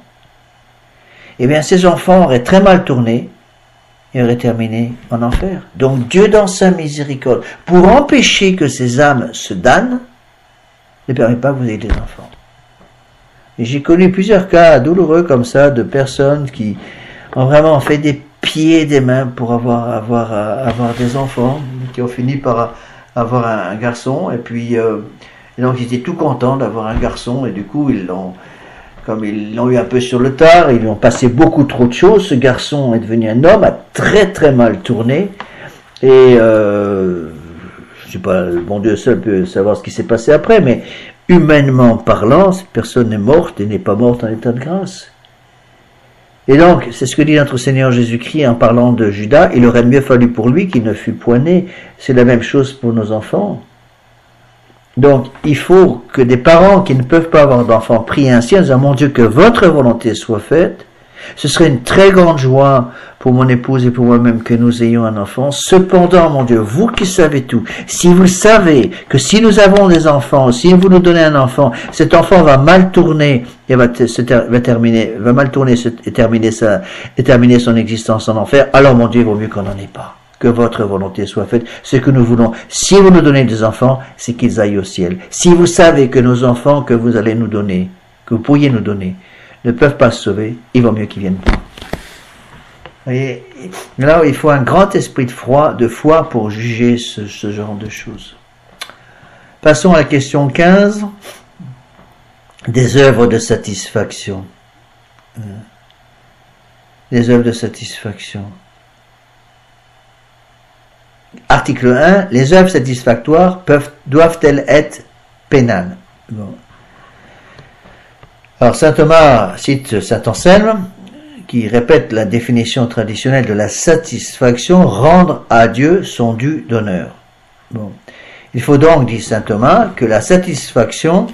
eh bien ces enfants auraient très mal tourné et auraient terminé en enfer. Donc Dieu, dans sa miséricorde, pour empêcher que ces âmes se damnent, ne permet pas que vous ayez des enfants. Et j'ai connu plusieurs cas douloureux comme ça, de personnes qui ont vraiment fait des pieds et des mains pour avoir, avoir, avoir des enfants, qui ont fini par avoir un, un garçon, et puis euh, et donc ils étaient tout contents d'avoir un garçon, et du coup ils l'ont, comme ils l'ont eu un peu sur le tard, ils lui ont passé beaucoup trop de choses. Ce garçon est devenu un homme, a très très mal tourné, et euh, je sais pas, le bon Dieu seul peut savoir ce qui s'est passé après, mais humainement parlant, cette personne est morte et n'est pas morte en état de grâce. Et donc, c'est ce que dit notre Seigneur Jésus-Christ en parlant de Judas, il aurait mieux fallu pour lui qu'il ne fût point né. C'est la même chose pour nos enfants. Donc, il faut que des parents qui ne peuvent pas avoir d'enfants prient ainsi en disant, mon Dieu, que votre volonté soit faite. Ce serait une très grande joie pour mon épouse et pour moi-même que nous ayons un enfant. Cependant, mon Dieu, vous qui savez tout, si vous savez que si nous avons des enfants, si vous nous donnez un enfant, cet enfant va mal tourner et va, se ter va terminer, va mal tourner se, et terminer sa, et terminer son existence en enfer, alors mon Dieu, il vaut mieux qu'on n'en ait pas. Que votre volonté soit faite. Ce que nous voulons, si vous nous donnez des enfants, c'est qu'ils aillent au ciel. Si vous savez que nos enfants que vous allez nous donner, que vous pourriez nous donner, ne peuvent pas se sauver, il vaut mieux qu'ils viennent pas. Vous voyez, là, il faut un grand esprit de foi, de foi pour juger ce, ce genre de choses. Passons à la question quinze. Des œuvres de satisfaction. Des œuvres de satisfaction. Article un. Les œuvres satisfactoires peuvent, doivent-elles être pénales? Bon. Alors, saint Thomas cite saint Anselme, qui répète la définition traditionnelle de la satisfaction, rendre à Dieu son dû d'honneur. Bon. Il faut donc, dit saint Thomas, que la satisfaction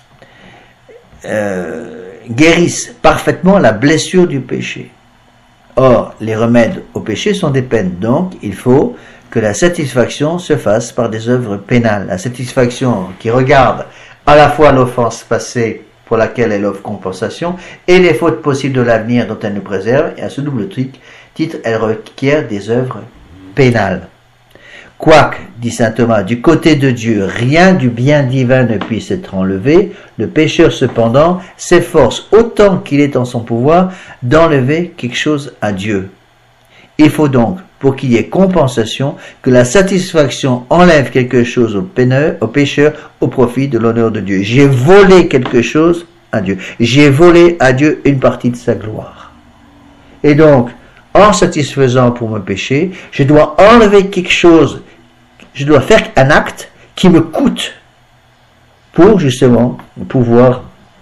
euh, guérisse parfaitement la blessure du péché. Or, les remèdes au péché sont des peines, donc il faut que la satisfaction se fasse par des œuvres pénales. La satisfaction qui regarde à la fois l'offense passée pour laquelle elle offre compensation, et les fautes possibles de l'avenir dont elle nous préserve, et à ce double titre, elle requiert des œuvres pénales. Quoique, dit saint Thomas, du côté de Dieu, rien du bien divin ne puisse être enlevé, le pécheur cependant s'efforce autant qu'il est en son pouvoir d'enlever quelque chose à Dieu. Il faut donc, pour qu'il y ait compensation, que la satisfaction enlève quelque chose au, peineur, au pécheur au profit de l'honneur de Dieu. J'ai volé quelque chose à Dieu. J'ai volé à Dieu une partie de sa gloire. Et donc, en satisfaisant pour mon péché, je dois enlever quelque chose, je dois faire un acte qui me coûte pour justement pouvoir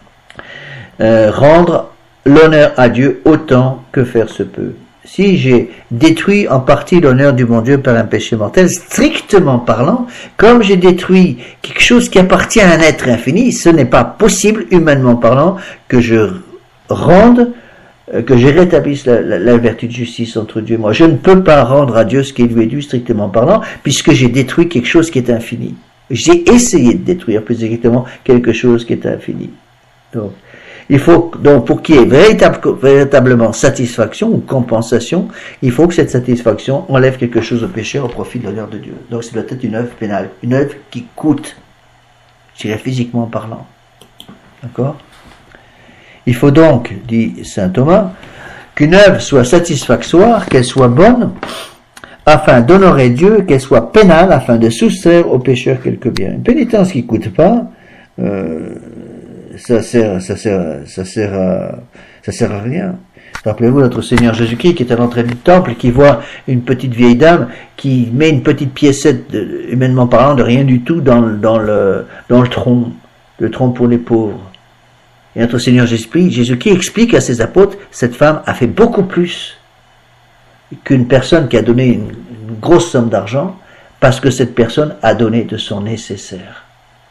euh, rendre l'honneur à Dieu autant que faire se peut. Si j'ai détruit en partie l'honneur du bon Dieu par un péché mortel, strictement parlant, comme j'ai détruit quelque chose qui appartient à un être infini, ce n'est pas possible, humainement parlant, que je rende, que je rétablisse la, la, la vertu de justice entre Dieu et moi. Je ne peux pas rendre à Dieu ce qui lui est dû, strictement parlant, puisque j'ai détruit quelque chose qui est infini. J'ai essayé de détruire, plus exactement, quelque chose qui est infini. Donc, il faut, donc, pour qu'il y ait véritable, véritablement satisfaction ou compensation, il faut que cette satisfaction enlève quelque chose au péché au profit de l'honneur de Dieu. Donc, ça doit être une œuvre pénale, une œuvre qui coûte, je dirais physiquement parlant. D'accord? Il faut donc, dit saint Thomas, qu'une œuvre soit satisfactoire, qu'elle soit bonne, afin d'honorer Dieu, qu'elle soit pénale, afin de soustraire au pécheur quelque bien. Une pénitence qui ne coûte pas, euh, ça sert, ça sert, ça sert à, ça sert à rien. Rappelez-vous notre Seigneur Jésus-Christ qui est à l'entrée du temple, qui voit une petite vieille dame qui met une petite piécette, de, humainement parlant, de rien du tout dans, dans le, dans le tronc, le tronc pour les pauvres. Et notre Seigneur Jésus-Christ explique à ses apôtres, cette femme a fait beaucoup plus qu'une personne qui a donné une, une grosse somme d'argent, parce que cette personne a donné de son nécessaire. Voyez ?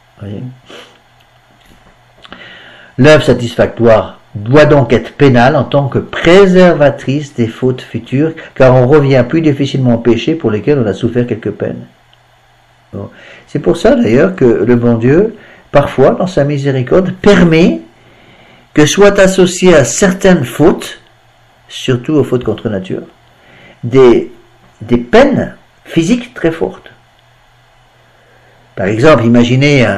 L'œuvre satisfactoire doit donc être pénale en tant que préservatrice des fautes futures, car on revient plus difficilement au péché pour lesquels on a souffert quelques peines. Bon. C'est pour ça d'ailleurs que le bon Dieu, parfois, dans sa miséricorde, permet que soient associées à certaines fautes, surtout aux fautes contre nature, des, des peines physiques très fortes. Par exemple, imaginez un,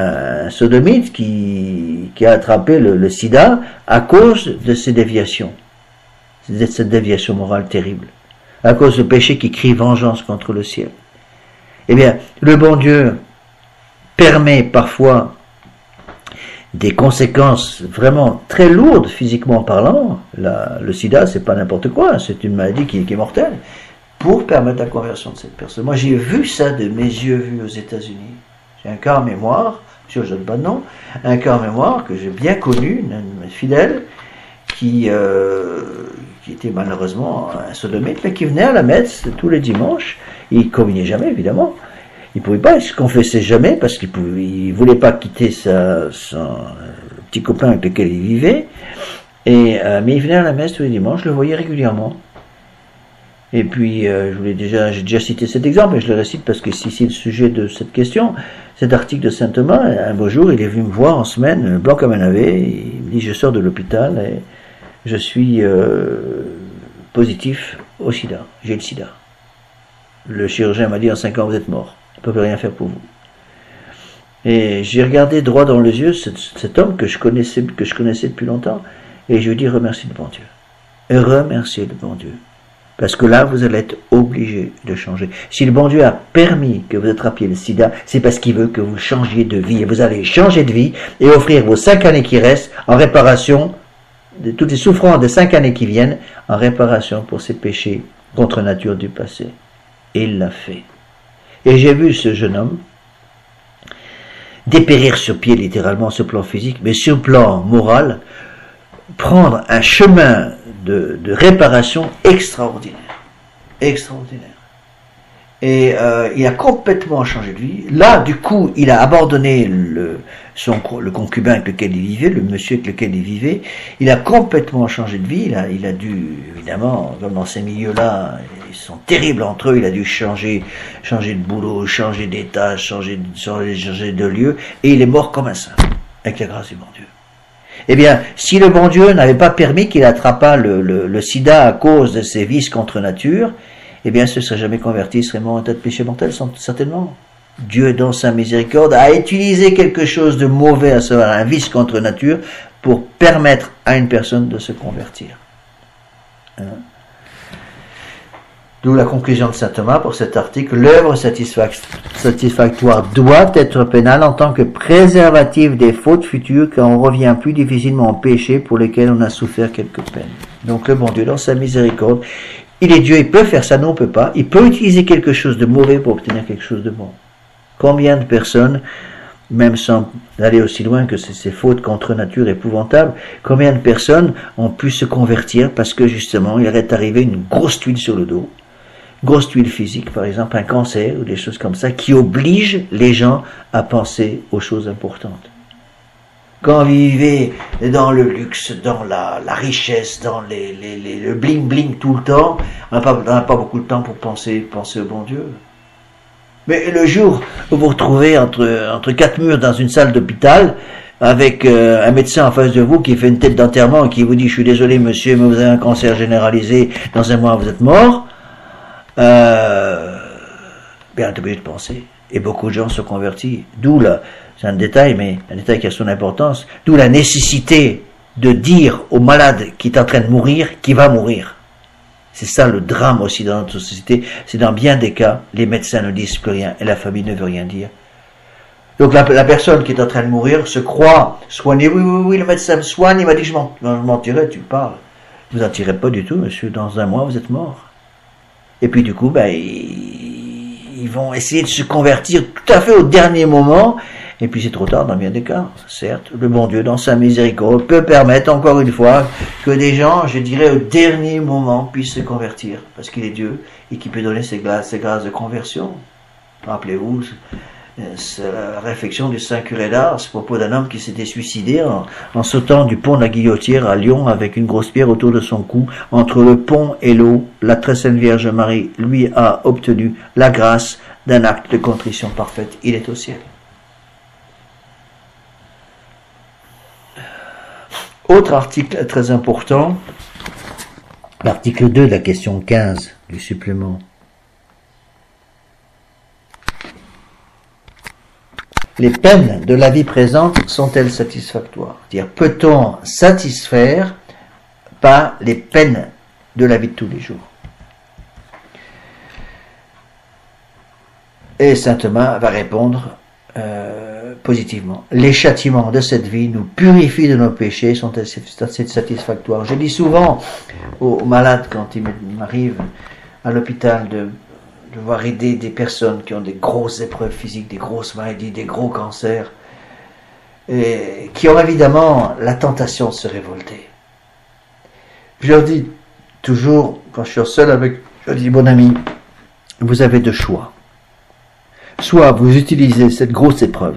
un sodomite qui, qui a attrapé le, le sida à cause de ces déviations, de cette déviation morale terrible, à cause du péché qui crie vengeance contre le ciel. Eh bien, le bon Dieu permet parfois des conséquences vraiment très lourdes physiquement parlant. La, le sida, c'est pas n'importe quoi, c'est une maladie qui, qui est mortelle, pour permettre la conversion de cette personne. Moi, j'ai vu ça de mes yeux vus aux États-Unis. J'ai un cas en mémoire, je ne donne pas de nom, un cas en mémoire que j'ai bien connu, une, une fidèle, qui, euh, qui était malheureusement un sodomite, mais qui venait à la messe tous les dimanches. Il ne communiait jamais, évidemment. Il ne pouvait pas, il se confessait jamais parce qu'il ne voulait pas quitter sa, son euh, petit copain avec lequel il vivait. Et, euh, mais il venait à la messe tous les dimanches, je le voyais régulièrement. Et puis, euh, je voulais déjà, j'ai déjà cité cet exemple, et je le récite parce que c'est ici le sujet de cette question. Cet article de saint Thomas, un beau jour, il est venu me voir en semaine, blanc comme un navet, il me dit, je sors de l'hôpital et je suis euh, positif au sida, j'ai le sida. Le chirurgien m'a dit, en cinq ans, vous êtes mort, on ne peut plus rien faire pour vous. Et j'ai regardé droit dans les yeux cet, cet homme que je connaissais, que je connaissais depuis longtemps, et je lui ai dit, remercie le bon Dieu. Et remerciez le bon Dieu. Parce que là, vous allez être obligé de changer. Si le bon Dieu a permis que vous attrapiez le sida, c'est parce qu'il veut que vous changiez de vie. Et vous allez changer de vie et offrir vos cinq années qui restent en réparation de toutes les souffrances des cinq années qui viennent, en réparation pour ces péchés contre nature du passé. Et il l'a fait. Et j'ai vu ce jeune homme dépérir sur pied, littéralement, sur le plan physique, mais sur le plan moral, prendre un chemin de, de réparation extraordinaire. Extraordinaire. Et euh, il a complètement changé de vie. Là, du coup, il a abandonné le, son, le concubin avec lequel il vivait, le monsieur avec lequel il vivait. Il a complètement changé de vie. Il a, il a dû, évidemment, comme dans ces milieux-là, ils sont terribles entre eux, il a dû changer, changer de boulot, changer d'état, changer, changer, changer de lieu. Et il est mort comme un saint, avec la grâce du bon Dieu. Eh bien, si le bon Dieu n'avait pas permis qu'il attrapât le, le, le sida à cause de ses vices contre nature, eh bien, ce ne serait jamais converti, il serait mort en tas de péché mortel, certainement. Dieu, dans sa miséricorde, a utilisé quelque chose de mauvais, à savoir un vice contre nature, pour permettre à une personne de se convertir. Hein? D'où la conclusion de saint Thomas pour cet article. L'œuvre satisfactoire doit être pénale en tant que préservatif des fautes futures, car on revient plus difficilement au péché pour lesquels on a souffert quelques peines. Donc le bon Dieu, dans sa miséricorde, il est Dieu, il peut faire ça, non, on ne peut pas. Il peut utiliser quelque chose de mauvais pour obtenir quelque chose de bon. Combien de personnes, même sans aller aussi loin que ces fautes contre nature épouvantables, combien de personnes ont pu se convertir parce que justement, il est arrivé une grosse tuile sur le dos, grosse tuile physique, par exemple, un cancer ou des choses comme ça, qui obligent les gens à penser aux choses importantes. Quand vous vivez dans le luxe, dans la, la richesse, dans les, les, les, le bling-bling tout le temps, on n'a pas, on n'a pas beaucoup de temps pour penser, penser au bon Dieu. Mais le jour où vous vous retrouvez entre, entre quatre murs dans une salle d'hôpital, avec euh, un médecin en face de vous qui fait une tête d'enterrement et qui vous dit « Je suis désolé monsieur, mais vous avez un cancer généralisé, dans un mois vous êtes mort », euh, bien, on est obligé de penser. Et beaucoup de gens se convertissent. D'où là, c'est un détail, mais un détail qui a son importance. D'où la nécessité de dire au malade qui est en train de mourir qu'il va mourir. C'est ça le drame aussi dans notre société. C'est dans bien des cas, les médecins ne disent plus rien et la famille ne veut rien dire. Donc la, la personne qui est en train de mourir se croit soignée. Oui, oui, oui, le médecin me soigne, il m'a dit que je m'en tirais, tu parles. Vous n'en tirez pas du tout, monsieur. Dans un mois, vous êtes mort. Et puis du coup, ben, ils, ils vont essayer de se convertir tout à fait au dernier moment. Et puis c'est trop tard dans bien des cas. Certes, le bon Dieu, dans sa miséricorde, peut permettre encore une fois que des gens, je dirais, au dernier moment, puissent se convertir. Parce qu'il est Dieu et qu'il peut donner ses grâces, ses grâces de conversion. Rappelez-vous la réflexion du saint curé d'Ars à propos d'un homme qui s'était suicidé en, en sautant du pont de la Guillotière à Lyon avec une grosse pierre autour de son cou. Entre le pont et l'eau, la très sainte Vierge Marie lui a obtenu la grâce d'un acte de contrition parfaite. Il est au ciel. Autre article très important, l'article deux de la question quinze du supplément. les peines de la vie présente sont-elles satisfactoires? C'est-à-dire, peut-on satisfaire par les peines de la vie de tous les jours? Et saint Thomas va répondre euh, positivement. Les châtiments de cette vie nous purifient de nos péchés, sont assez satisfactoires. Je dis souvent aux, aux malades, quand il m'arrive à l'hôpital de de voir aider des personnes qui ont des grosses épreuves physiques, des grosses maladies, des gros cancers, et qui ont évidemment la tentation de se révolter. Je leur dis toujours, quand je suis seul avec, je leur dis, bon ami, vous avez deux choix. Soit vous utilisez cette grosse épreuve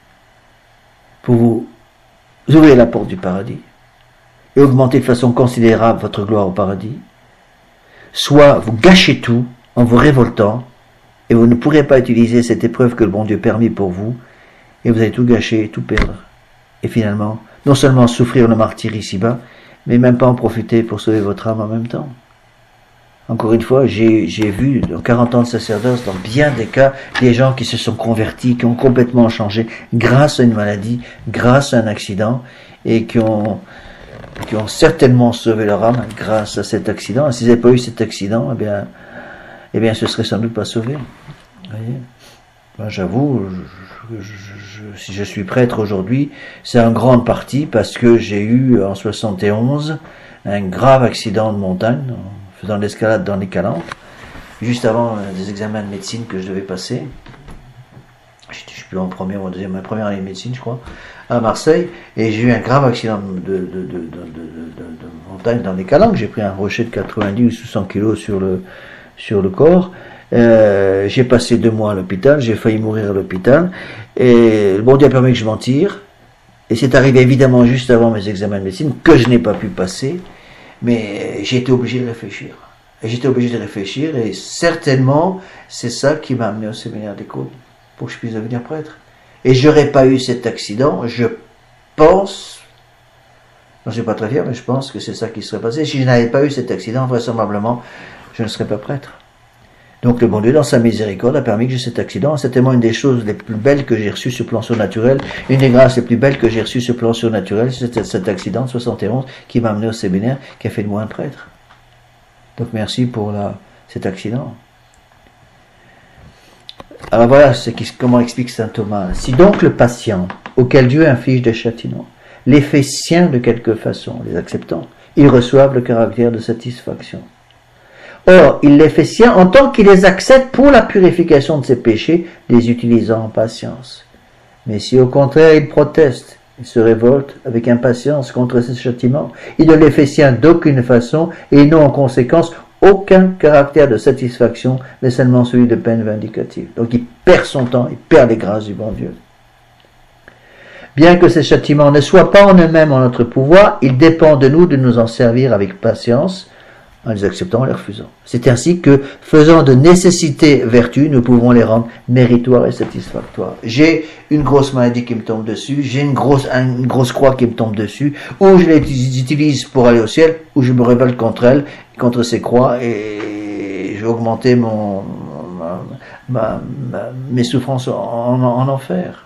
pour vous ouvrir la porte du paradis et augmenter de façon considérable votre gloire au paradis, soit vous gâchez tout en vous révoltant, et vous ne pourrez pas utiliser cette épreuve que le bon Dieu permet pour vous, et vous allez tout gâcher, tout perdre. Et finalement, non seulement souffrir le martyre ici-bas, mais même pas en profiter pour sauver votre âme en même temps. Encore une fois, j'ai j'ai vu dans quarante ans de sacerdoce, dans bien des cas, des gens qui se sont convertis, qui ont complètement changé grâce à une maladie, grâce à un accident, et qui ont qui ont certainement sauvé leur âme grâce à cet accident. Et s'ils n'avaient pas eu cet accident, eh bien, eh bien, ce serait sans doute pas sauvé. Vous voyez, moi, j'avoue, je, je, je, si je suis prêtre aujourd'hui, c'est en grande partie parce que j'ai eu en soixante et onze un grave accident de montagne, en faisant de l'escalade dans les Calanques, juste avant des examens de médecine que je devais passer. Je ne suis plus en première ou en deuxième, ma première année de médecine, je crois, à Marseille, et j'ai eu un grave accident de, de, de, de, de, de, de, de montagne dans les Calanques. J'ai pris un rocher de quatre-vingt-dix ou cent kilos sur le sur le corps, euh, j'ai passé deux mois à l'hôpital, j'ai failli mourir à l'hôpital, et le bon Dieu a permis que je m'en tire, et c'est arrivé évidemment juste avant mes examens de médecine, que je n'ai pas pu passer, mais j'ai été obligé de réfléchir, et j'étais obligé de réfléchir, et certainement, c'est ça qui m'a amené au séminaire des Cônes, pour que je puisse devenir prêtre. Et j'aurais pas eu cet accident, je pense, je ne suis pas très fier, mais je pense que c'est ça qui serait passé. Si je n'avais pas eu cet accident, vraisemblablement, je ne serais pas prêtre. Donc le bon Dieu, dans sa miséricorde, a permis que j'ai cet accident. C'est tellement une des choses les plus belles que j'ai reçues sur le plan surnaturel, une des grâces les plus belles que j'ai reçues sur le plan surnaturel, c'est cet accident de soixante et onze qui m'a amené au séminaire, qui a fait de moi un prêtre. Donc merci pour la, cet accident. Alors voilà ce qui, comment explique saint Thomas. Si donc le patient, auquel Dieu inflige des châtiments, les fait siens de quelque façon, les acceptant, ils reçoivent le caractère de satisfaction. Or, il les fait siens en tant qu'il les accepte pour la purification de ses péchés, les utilisant en patience. Mais si au contraire il proteste, il se révolte avec impatience contre ces châtiments, il ne les fait siens d'aucune façon et n'ont en conséquence aucun caractère de satisfaction, mais seulement celui de peine vindicative. Donc il perd son temps, il perd les grâces du bon Dieu. Bien que ces châtiments ne soient pas en eux-mêmes en notre pouvoir, il dépend de nous de nous en servir avec patience, en les acceptant, en les refusant. C'est ainsi que, faisant de nécessité vertu, nous pouvons les rendre méritoires et satisfactoires. J'ai une grosse maladie qui me tombe dessus, j'ai une grosse, une grosse croix qui me tombe dessus, ou je les utilise pour aller au ciel, ou je me révolte contre elle, contre ces croix, et je vais augmenter mon, ma, ma, ma, mes souffrances en, en, en enfer.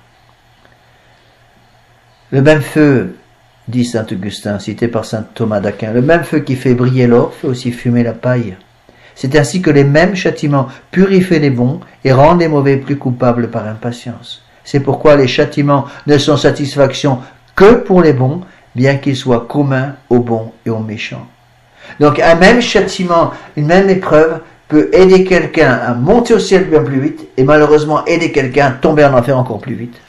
Le même feu, dit saint Augustin, cité par saint Thomas d'Aquin, le même feu qui fait briller l'or fait aussi fumer la paille. C'est ainsi que les mêmes châtiments purifient les bons et rendent les mauvais plus coupables par impatience. C'est pourquoi les châtiments ne sont satisfaction que pour les bons, bien qu'ils soient communs aux bons et aux méchants. Donc un même châtiment, une même épreuve peut aider quelqu'un à monter au ciel bien plus vite et malheureusement aider quelqu'un à tomber en enfer encore plus vite.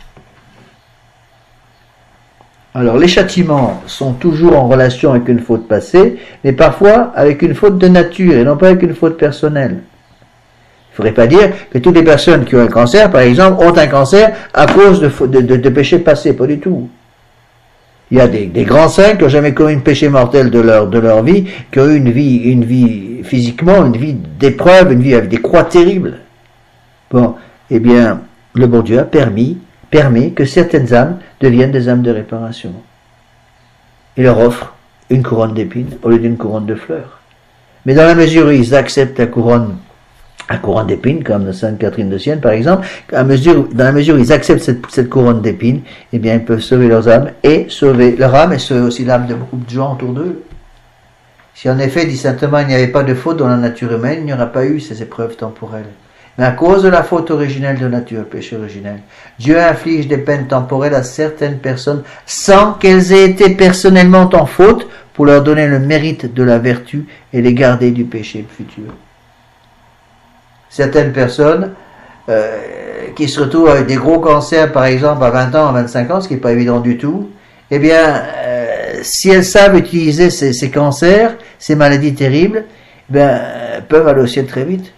Alors, les châtiments sont toujours en relation avec une faute passée, mais parfois avec une faute de nature et non pas avec une faute personnelle. Il ne faudrait pas dire que toutes les personnes qui ont un cancer, par exemple, ont un cancer à cause de, de, de, de péchés passés, pas du tout. Il y a des, des grands saints qui n'ont jamais commis un péché mortel de leur, de leur vie, qui ont eu une vie, une vie physiquement, une vie d'épreuve, une vie avec des croix terribles. Bon, eh bien, le bon Dieu a permis permet que certaines âmes deviennent des âmes de réparation. Il leur offre une couronne d'épines au lieu d'une couronne de fleurs. Mais dans la mesure où ils acceptent la couronne un couronne d'épines, comme de Sainte Catherine de Sienne, par exemple, à mesure, dans la mesure où ils acceptent cette, cette couronne d'épines, eh bien, ils peuvent sauver leurs âmes et sauver leur âme et sauver aussi l'âme de beaucoup de gens autour d'eux. Si en effet, dit saint Thomas, il n'y avait pas de faute dans la nature humaine, il n'y aurait pas eu ces épreuves temporelles. Mais à cause de la faute originelle de nature, le péché originel, Dieu inflige des peines temporelles à certaines personnes sans qu'elles aient été personnellement en faute pour leur donner le mérite de la vertu et les garder du péché futur. Certaines personnes euh, qui se retrouvent avec des gros cancers, par exemple, à vingt ans, à vingt-cinq ans, ce qui n'est pas évident du tout, eh bien, euh, si elles savent utiliser ces, ces cancers, ces maladies terribles, eh bien, elles peuvent aller au ciel très vite.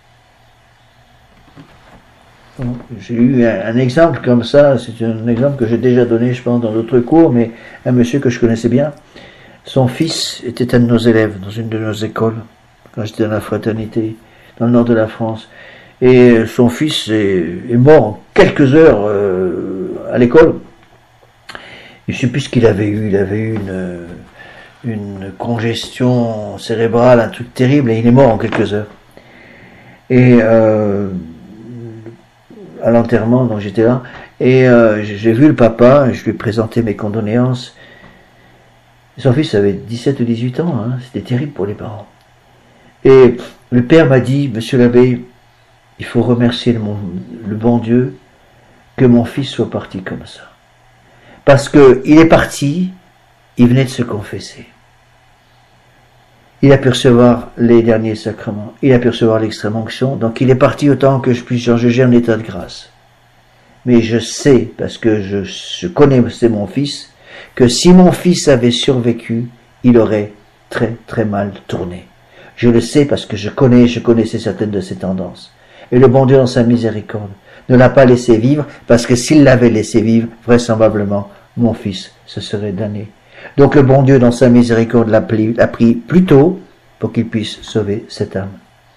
J'ai eu un, un exemple comme ça, c'est un exemple que j'ai déjà donné, je pense, dans d'autres cours, mais un monsieur que je connaissais bien, son fils était un de nos élèves dans une de nos écoles, quand j'étais dans la fraternité, dans le nord de la France. Et son fils est, est mort en quelques heures euh, à l'école. Je ne sais plus ce qu'il avait eu, il avait eu une, une congestion cérébrale, un truc terrible, et il est mort en quelques heures. Et euh, à l'enterrement, donc j'étais là, et euh, j'ai vu le papa, je lui ai présenté mes condoléances. Son fils avait dix-sept ou dix-huit ans, hein, c'était terrible pour les parents. Et le père m'a dit, monsieur l'abbé, il faut remercier le, le bon Dieu que mon fils soit parti comme ça. Parce que il est parti, il venait de se confesser. Il a pu recevoir les derniers sacrements, il a pu recevoir l'extrême onction, donc il est parti autant que je puisse changer un état de grâce. Mais je sais, parce que je, je connais, c'est mon fils, que si mon fils avait survécu, il aurait très très mal tourné. Je le sais parce que je connais, je connaissais certaines de ses tendances. Et le bon Dieu, dans sa miséricorde, ne l'a pas laissé vivre, parce que s'il l'avait laissé vivre, vraisemblablement, mon fils se serait damné. Donc le bon Dieu, dans sa miséricorde, l'a pris, l'a pris plus tôt pour qu'il puisse sauver cette âme.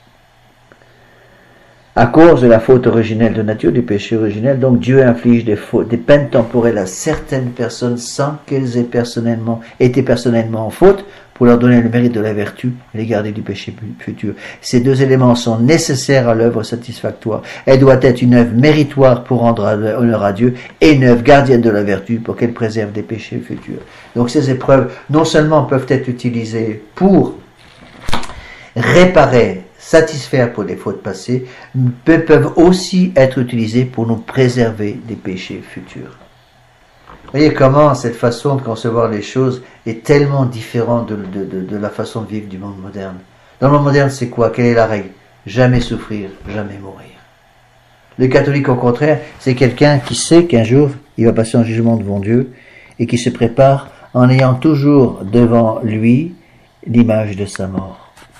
À cause de la faute originelle de nature, du péché originel, donc Dieu inflige des, fautes, des peines temporelles à certaines personnes sans qu'elles aient personnellement été personnellement en faute pour leur donner le mérite de la vertu et les garder du péché futur. Ces deux éléments sont nécessaires à l'œuvre satisfactoire. Elle doit être une œuvre méritoire pour rendre honneur à Dieu et une œuvre gardienne de la vertu pour qu'elle préserve des péchés futurs. Donc ces épreuves non seulement peuvent être utilisées pour réparer, satisfaire pour les fautes passées, mais peuvent aussi être utilisées pour nous préserver des péchés futurs. Vous voyez comment cette façon de concevoir les choses est tellement différente de, de, de, de la façon de vivre du monde moderne. Dans le monde moderne, c'est quoi? Quelle est la règle? Jamais souffrir, jamais mourir. Le catholique, au contraire, c'est quelqu'un qui sait qu'un jour, il va passer en jugement devant Dieu et qui se prépare en ayant toujours devant lui l'image de sa mort.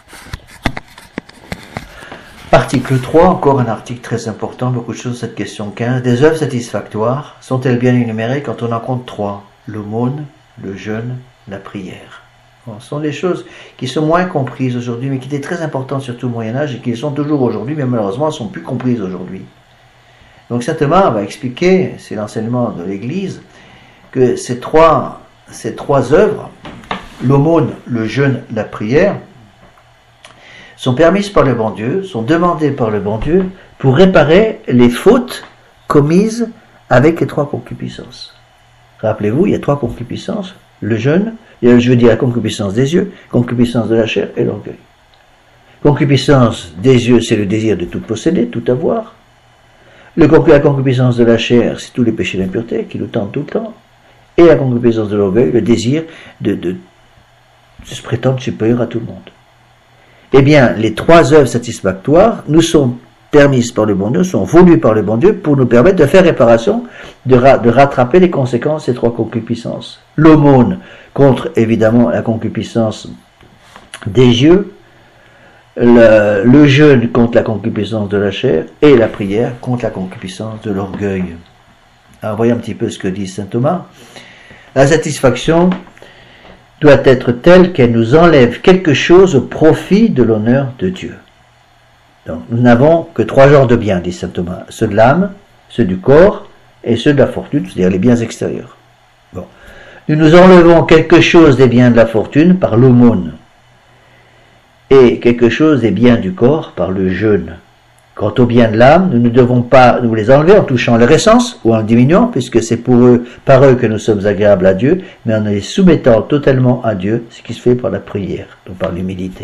Article trois, encore un article très important, beaucoup de choses, cette question quinze. Des œuvres satisfactoires sont-elles bien énumérées quand on en compte trois? L'aumône, le jeûne, la prière. Bon, ce sont des choses qui sont moins comprises aujourd'hui, mais qui étaient très importantes surtout au Moyen-Âge et qui le sont toujours aujourd'hui, mais malheureusement elles ne sont plus comprises aujourd'hui. Donc saint Thomas va expliquer, c'est l'enseignement de l'Église, que ces trois, ces trois œuvres, l'aumône, le jeûne, la prière, sont permises par le bon Dieu, sont demandées par le bon Dieu pour réparer les fautes commises avec les trois concupiscences. Rappelez-vous, il y a trois concupiscences, le jeûne, je veux dire la concupiscence des yeux, concupiscence de la chair et l'orgueil. Concupiscence des yeux, c'est le désir de tout posséder, tout avoir. Le, la concupiscence de la chair, c'est tous les péchés d'impureté qui nous tentent tout le temps. Et la concupiscence de l'orgueil, le désir de, de, de se prétendre supérieur à tout le monde. Eh bien, les trois œuvres satisfactoires nous sont permises par le bon Dieu, sont voulues par le bon Dieu pour nous permettre de faire réparation, de, ra de rattraper les conséquences de ces trois concupiscences. L'aumône contre, évidemment, la concupiscence des yeux, le, le jeûne contre la concupiscence de la chair et la prière contre la concupiscence de l'orgueil. Alors, voyons un petit peu ce que dit saint Thomas. La satisfaction doit être telle qu'elle nous enlève quelque chose au profit de l'honneur de Dieu. Donc, nous n'avons que trois genres de biens, dit saint Thomas, ceux de l'âme, ceux du corps et ceux de la fortune, c'est-à-dire les biens extérieurs. Bon. Nous nous enlevons quelque chose des biens de la fortune par l'aumône. Et quelque chose est bien du corps par le jeûne. Quant aux biens de l'âme, nous ne devons pas nous les enlever en touchant leur essence ou en le diminuant, puisque c'est pour eux, par eux que nous sommes agréables à Dieu, mais en les soumettant totalement à Dieu, ce qui se fait par la prière, donc par l'humilité.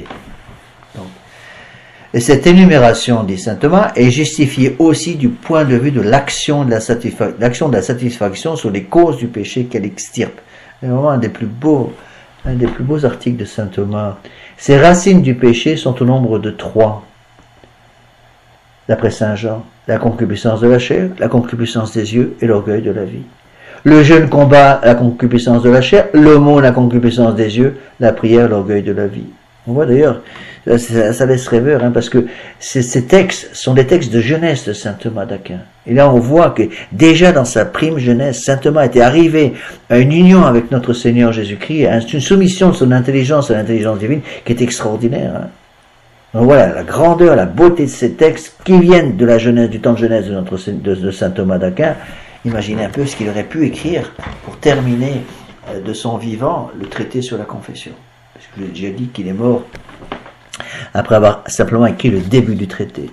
Et cette énumération, dit saint Thomas, est justifiée aussi du point de vue de l'action de la, satisfa- l'action de la satisfaction sur les causes du péché qu'elle extirpe. C'est vraiment un des plus beaux, un des plus beaux articles de saint Thomas. Ces racines du péché sont au nombre de trois. D'après saint Jean, la concupiscence de la chair, la concupiscence des yeux et l'orgueil de la vie. Le jeûne combat la concupiscence de la chair, l'aumône la concupiscence des yeux, la prière l'orgueil de la vie. On voit d'ailleurs, ça, ça laisse rêveur, hein, parce que ces, ces textes sont des textes de jeunesse de saint Thomas d'Aquin. Et là on voit que déjà dans sa prime jeunesse, saint Thomas était arrivé à une union avec notre Seigneur Jésus-Christ, à une soumission de son intelligence à l'intelligence divine qui est extraordinaire. Hein. Donc voilà, la grandeur, la beauté de ces textes qui viennent de la jeunesse, du temps de jeunesse de, notre, de, de saint Thomas d'Aquin. Imaginez un peu ce qu'il aurait pu écrire pour terminer de son vivant le traité sur la confession. Parce que j'ai déjà dit qu'il est mort après avoir simplement écrit le début du traité.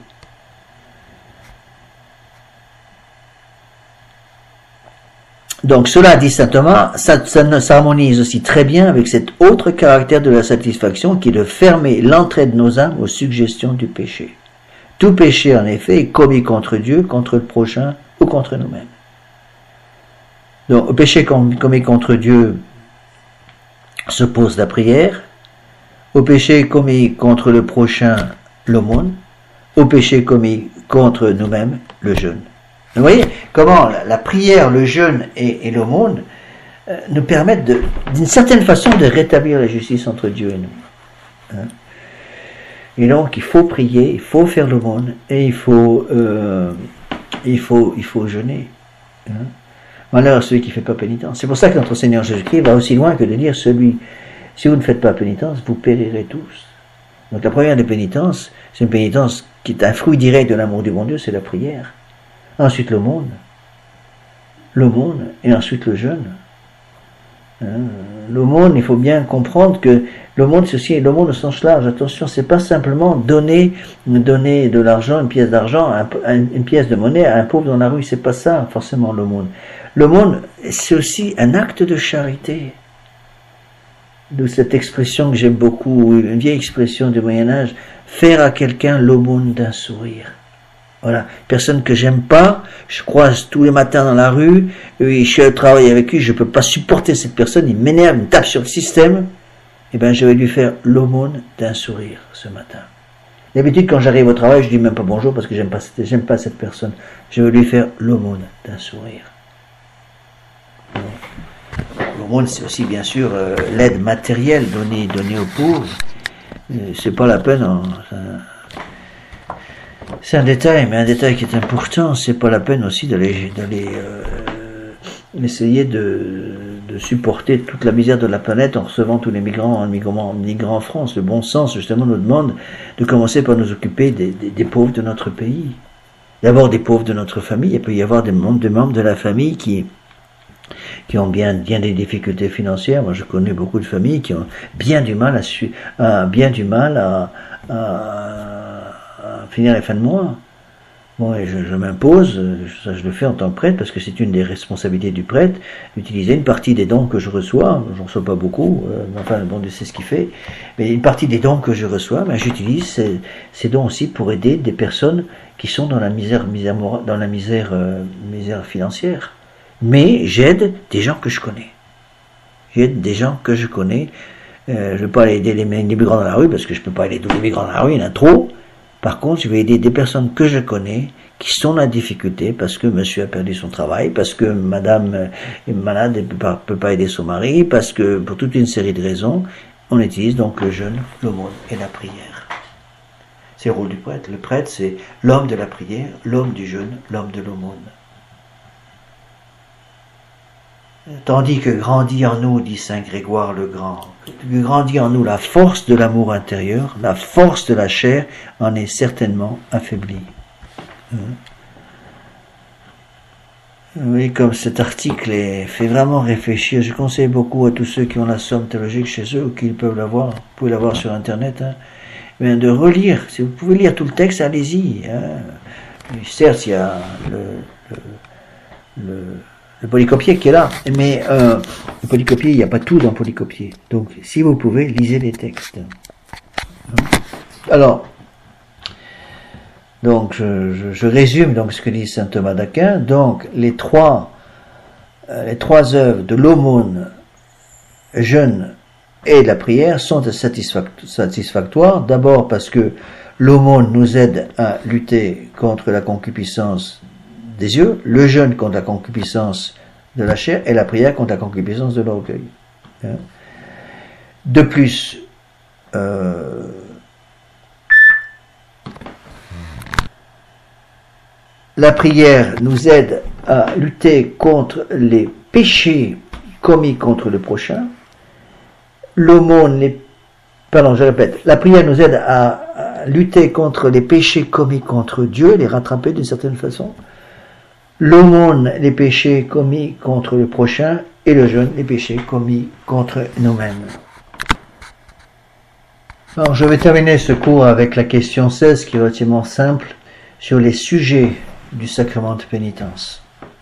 Donc cela, dit saint Thomas, ça, ça s'harmonise aussi très bien avec cet autre caractère de la satisfaction qui est de fermer l'entrée de nos âmes aux suggestions du péché. Tout péché, en effet, est commis contre Dieu, contre le prochain ou contre nous-mêmes. Donc, au péché commis contre Dieu s'oppose la prière, au péché commis contre le prochain, l'aumône, au péché commis contre nous-mêmes, le jeûne. Vous voyez comment la, la prière, le jeûne et, et l'aumône euh, nous permettent de, d'une certaine façon de rétablir la justice entre Dieu et nous. Hein? Et donc il faut prier, il faut faire l'aumône et il faut, euh, il faut, il faut jeûner. Hein? Malheur à celui qui ne fait pas pénitence. C'est pour ça que notre Seigneur Jésus-Christ va aussi loin que de dire celui, si vous ne faites pas pénitence, vous périrez tous. Donc la première des pénitences, c'est une pénitence qui est un fruit direct de l'amour du bon Dieu, c'est la prière. Ensuite l'aumône, l'aumône et ensuite le jeûne. Hein? L'aumône, il faut bien comprendre que l'aumône, c'est aussi l'aumône au sens large. Attention, c'est pas simplement donner, donner de l'argent, une pièce d'argent, une pièce de monnaie à un pauvre dans la rue. C'est pas ça forcément l'aumône. L'aumône, c'est aussi un acte de charité. D'où cette expression que j'aime beaucoup, une vieille expression du Moyen-Âge, faire à quelqu'un l'aumône d'un sourire. Voilà, personne que j'aime pas, je croise tous les matins dans la rue, et je suis au travail avec lui, je peux pas supporter cette personne, il m'énerve, il me tape sur le système, et ben je vais lui faire l'aumône d'un sourire ce matin. D'habitude, quand j'arrive au travail, je dis même pas bonjour parce que j'aime pas, j'aime pas cette personne. Je vais lui faire l'aumône d'un sourire. L'aumône, c'est aussi bien sûr euh, l'aide matérielle donnée, donnée aux pauvres. Euh, c'est pas la peine. Hein, ça, c'est un détail, mais un détail qui est important. C'est pas la peine aussi d'aller, d'aller euh, essayer de, de supporter toute la misère de la planète en recevant tous les migrants, migrants, migrants en France. Le bon sens, justement, nous demande de commencer par nous occuper des, des, des pauvres de notre pays. D'abord des pauvres de notre famille. Il peut y avoir des membres, des membres de la famille qui qui ont bien, bien des difficultés financières. Moi, je connais beaucoup de familles qui ont bien du mal à, su, à bien du mal à, à, à finir les fins de mois. Bon, et je, je m'impose, ça je le fais en tant que prêtre, parce que c'est une des responsabilités du prêtre, d'utiliser une partie des dons que je reçois. J'en reçois pas beaucoup, euh, enfin, bon Dieu sait ce qu'il fait, mais une partie des dons que je reçois, ben, j'utilise ces, ces dons aussi pour aider des personnes qui sont dans la misère, misère dans la misère, euh, misère financière. Mais j'aide des gens que je connais. J'aide des gens que je connais. Euh, je ne vais pas aider les, les migrants dans la rue, parce que je ne peux pas aider tous les migrants dans la rue, il y en a trop. Par contre, je vais aider des personnes que je connais, qui sont dans la difficulté, parce que monsieur a perdu son travail, parce que madame est malade et ne peut pas, peut pas aider son mari, parce que pour toute une série de raisons, on utilise donc le jeûne, l'aumône et la prière. C'est le rôle du prêtre. Le prêtre, c'est l'homme de la prière, l'homme du jeûne, l'homme de l'aumône. Tandis que grandit en nous, dit saint Grégoire le Grand, que grandit en nous la force de l'amour intérieur, la force de la chair en est certainement affaiblie. Oui, comme cet article est, fait vraiment réfléchir, je conseille beaucoup à tous ceux qui ont la somme théologique chez eux ou qui peuvent l'avoir, vous pouvez l'avoir sur internet, hein, bien de relire. Si vous pouvez lire tout le texte, allez-y. Hein. Certes, il y a le, le, le, le polycopier qui est là, mais euh, le polycopier, il n'y a pas tout dans le polycopier. Donc, si vous pouvez, lisez les textes. Alors, donc je, je, je résume donc ce que dit saint Thomas d'Aquin. Donc, les trois, euh, les trois œuvres de l'aumône, jeûne et la prière sont satisfactoires. D'abord parce que l'aumône nous aide à lutter contre la concupiscence des yeux, le jeûne contre la concupiscence de la chair et la prière contre la concupiscence de l'orgueil. De plus, euh, la prière nous aide à lutter contre les péchés commis contre le prochain. L'aumône, les, pardon, je répète, la prière nous aide à, à lutter contre les péchés commis contre Dieu, les rattraper d'une certaine façon. L'aumône, les péchés commis contre le prochain, et le jeûne, les péchés commis contre nous-mêmes. Alors, je vais terminer ce cours avec la question seize, qui est relativement simple, sur les sujets du sacrement de pénitence.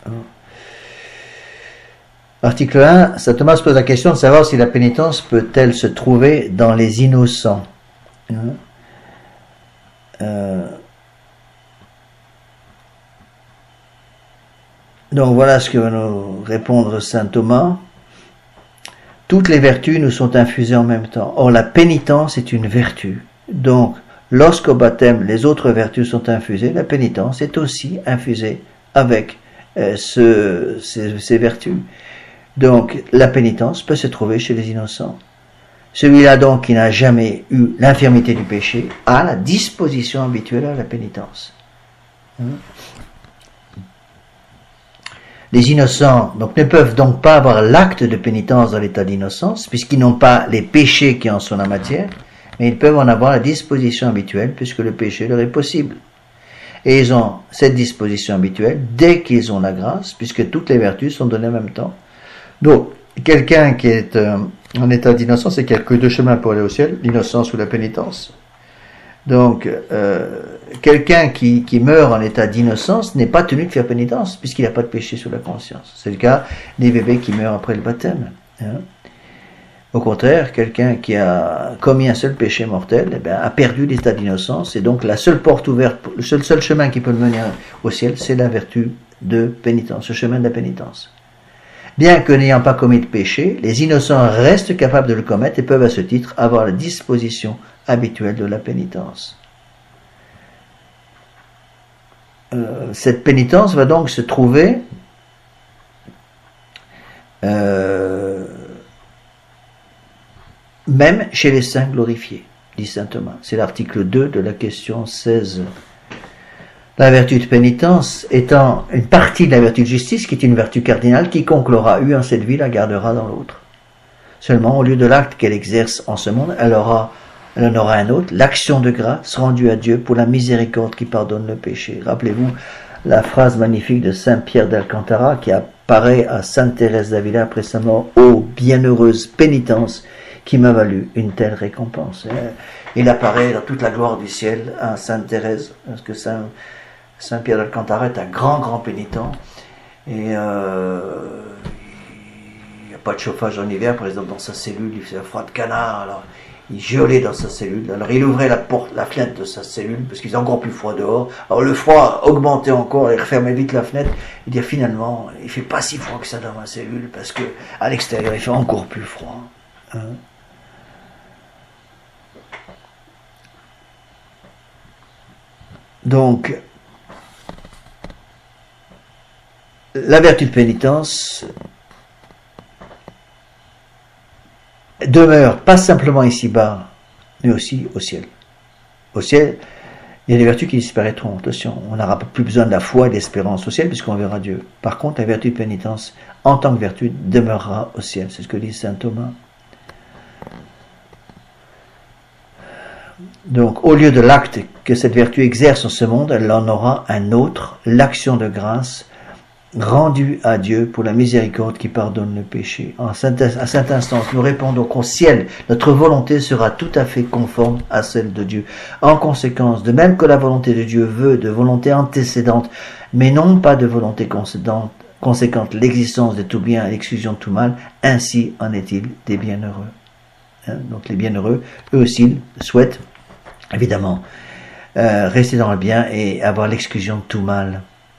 Article un, saint Thomas pose la question de savoir si la pénitence peut-elle se trouver dans les innocents. Euh, donc voilà ce que va nous répondre saint Thomas. Toutes les vertus nous sont infusées en même temps. Or la pénitence est une vertu. Donc lorsqu'au baptême les autres vertus sont infusées, la pénitence est aussi infusée avec euh, ce, ces, ces vertus. Donc, la pénitence peut se trouver chez les innocents. Celui-là, donc, qui n'a jamais eu l'infirmité du péché, a la disposition habituelle à la pénitence. Les innocents, donc, ne peuvent donc pas avoir l'acte de pénitence dans l'état d'innocence, puisqu'ils n'ont pas les péchés qui en sont la matière, mais ils peuvent en avoir la disposition habituelle, puisque le péché leur est possible. Et ils ont cette disposition habituelle dès qu'ils ont la grâce, puisque toutes les vertus sont données en même temps. Donc, quelqu'un qui est euh, en état d'innocence, c'est qu'il n'y a que deux chemins pour aller au ciel, l'innocence ou la pénitence. Donc, euh, quelqu'un qui, qui meurt en état d'innocence n'est pas tenu de faire pénitence, puisqu'il n'a pas de péché sur la conscience. C'est le cas des bébés qui meurent après le baptême. Hein. Au contraire, quelqu'un qui a commis un seul péché mortel, eh bien, a perdu l'état d'innocence, et donc la seule porte ouverte, le seul, seul chemin qui peut le mener au ciel, c'est la vertu de pénitence, le chemin de la pénitence. Bien que n'ayant pas commis de péché, les innocents restent capables de le commettre et peuvent à ce titre avoir la disposition habituelle de la pénitence. Euh, cette pénitence va donc se trouver euh, même chez les saints glorifiés, dit saint Thomas. C'est l'article deux de la question seize. La vertu de pénitence étant une partie de la vertu de justice, qui est une vertu cardinale, quiconque l'aura eue en cette vie la gardera dans l'autre. Seulement, au lieu de l'acte qu'elle exerce en ce monde, elle, aura, elle en aura un autre, l'action de grâce rendue à Dieu pour la miséricorde qui pardonne le péché. Rappelez-vous la phrase magnifique de saint Pierre d'Alcantara qui apparaît à sainte Thérèse d'Avila après sa mort. « Ô bienheureuse pénitence qui m'a valu une telle récompense. » Il apparaît dans toute la gloire du ciel à sainte Thérèse, parce que saint Saint Pierre d'Alcantara est un grand, grand pénitent, et euh, il n'y a pas de chauffage en hiver, par exemple dans sa cellule, il faisait un froid de canard, alors il gelait dans sa cellule, alors il ouvrait la porte, la fenêtre de sa cellule, parce qu'il faisait encore plus froid dehors, alors le froid augmentait encore, il refermait vite la fenêtre, et dit finalement, il fait pas si froid que ça dans ma cellule, parce que à l'extérieur il fait encore plus froid. Hein. Donc, la vertu de pénitence demeure pas simplement ici-bas, mais aussi au ciel. Au ciel, il y a des vertus qui disparaîtront. Attention, on n'aura plus besoin de la foi et de l'espérance au ciel puisqu'on verra Dieu. Par contre, la vertu de pénitence, en tant que vertu, demeurera au ciel. C'est ce que dit saint Thomas. Donc, au lieu de l'acte que cette vertu exerce en ce monde, elle en aura un autre, l'action de grâce, rendu à Dieu pour la miséricorde qui pardonne le péché. En cet, à cet instant, nous répondons qu'au ciel, notre volonté sera tout à fait conforme à celle de Dieu. En conséquence, de même que la volonté de Dieu veut de volonté antécédente, mais non pas de volonté conséquente, l'existence de tout bien et l'exclusion de tout mal, ainsi en est-il des bienheureux. Hein, donc les bienheureux, eux aussi, souhaitent, évidemment, euh, rester dans le bien et avoir l'exclusion de tout mal.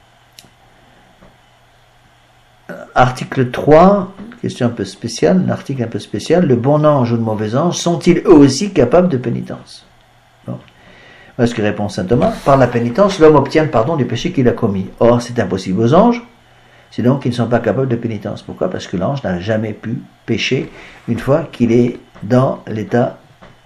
Article trois, question un peu spéciale, un article un peu spécial. Le bon ange ou le mauvais ange sont-ils eux aussi capables de pénitence? Bon. Voilà ce que répond saint Thomas. Par la pénitence, l'homme obtient le pardon du péché qu'il a commis. Or, c'est impossible aux anges, c'est donc qu'ils ne sont pas capables de pénitence. Pourquoi? Parce que l'ange n'a jamais pu pécher une fois qu'il est dans l'état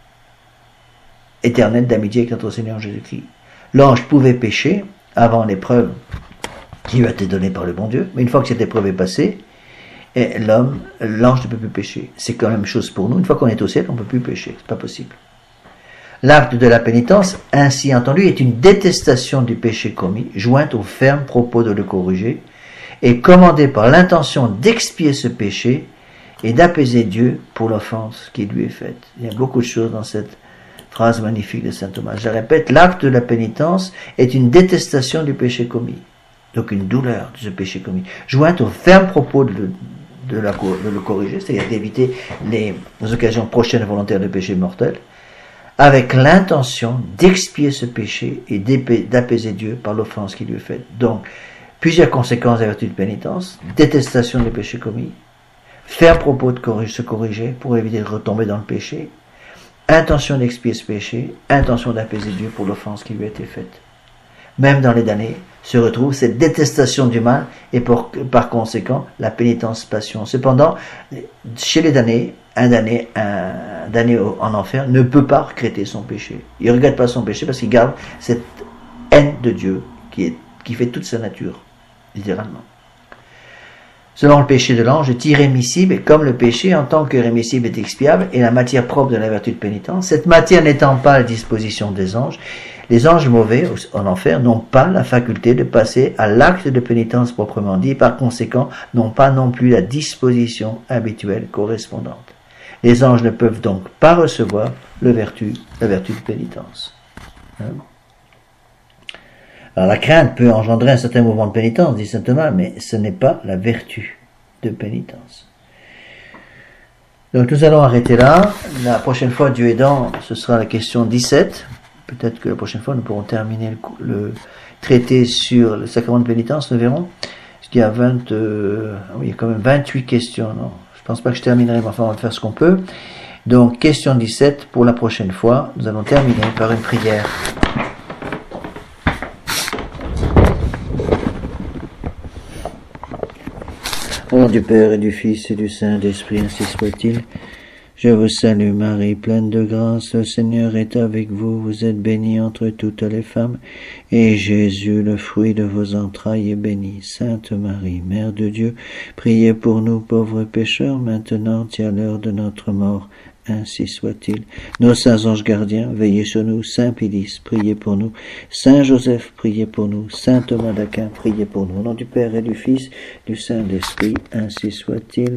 éternel d'amitié avec notre Seigneur Jésus-Christ. L'ange pouvait pécher avant l'épreuve qui lui a été donné par le bon Dieu, mais une fois que cette épreuve est passée, et l'homme, l'ange ne peut plus pécher. C'est quand même chose pour nous. Une fois qu'on est au ciel, on ne peut plus pécher. C'est pas possible. L'acte de la pénitence, ainsi entendu, est une détestation du péché commis, jointe au ferme propos de le corriger, et commandée par l'intention d'expier ce péché et d'apaiser Dieu pour l'offense qui lui est faite. Il y a beaucoup de choses dans cette phrase magnifique de saint Thomas. Je répète, l'acte de la pénitence est une détestation du péché commis. Donc une douleur de ce péché commis, jointe au ferme propos de le, de la, de le corriger, c'est-à-dire d'éviter les, les occasions prochaines volontaires de péché mortel, avec l'intention d'expier ce péché et d'apaiser Dieu par l'offense qui lui est faite. Donc, plusieurs conséquences de la vertu de pénitence: détestation des péchés commis, ferme propos de corriger, se corriger pour éviter de retomber dans le péché, intention d'expier ce péché, intention d'apaiser Dieu pour l'offense qui lui a été faite. Même dans les damnés se retrouve cette détestation du mal et pour, par conséquent la pénitence passion. Cependant, chez les damnés, un damné, un damné en enfer ne peut pas regretter son péché. Il ne regrette pas son péché parce qu'il garde cette haine de Dieu qui, est, qui fait toute sa nature, littéralement. Selon le péché de l'ange, est irrémissible, et comme le péché en tant que rémissible est expiable et la matière propre de la vertu de pénitence, cette matière n'étant pas à la disposition des anges, les anges mauvais en enfer n'ont pas la faculté de passer à l'acte de pénitence proprement dit, et par conséquent n'ont pas non plus la disposition habituelle correspondante. Les anges ne peuvent donc pas recevoir le vertu, la vertu de pénitence. Hein? Alors la crainte peut engendrer un certain mouvement de pénitence, dit saint Thomas, mais ce n'est pas la vertu de pénitence. Donc nous allons arrêter là. La prochaine fois, Dieu aidant, ce sera la question dix-sept. Peut-être que la prochaine fois, nous pourrons terminer le, le traité sur le sacrement de pénitence, nous verrons. Parce qu'il y a vingt, euh, oui, il y a quand même vingt-huit questions. Non, je pense pas que je terminerai, mais enfin, on va faire ce qu'on peut. Donc, question dix-sept, pour la prochaine fois, nous allons terminer par une prière. Au nom du Père et du Fils et du Saint-Esprit, ainsi soit-il. Je vous salue Marie, pleine de grâce, le Seigneur est avec vous, vous êtes bénie entre toutes les femmes, et Jésus, le fruit de vos entrailles, est béni. Sainte Marie, Mère de Dieu, priez pour nous pauvres pécheurs, maintenant et à l'heure de notre mort. Ainsi soit-il. Nos saints anges gardiens, veillez sur nous. Saint Pélis, priez pour nous. Saint Joseph, priez pour nous. Saint Thomas d'Aquin, priez pour nous. Au nom du Père et du Fils, du Saint-Esprit, ainsi soit-il.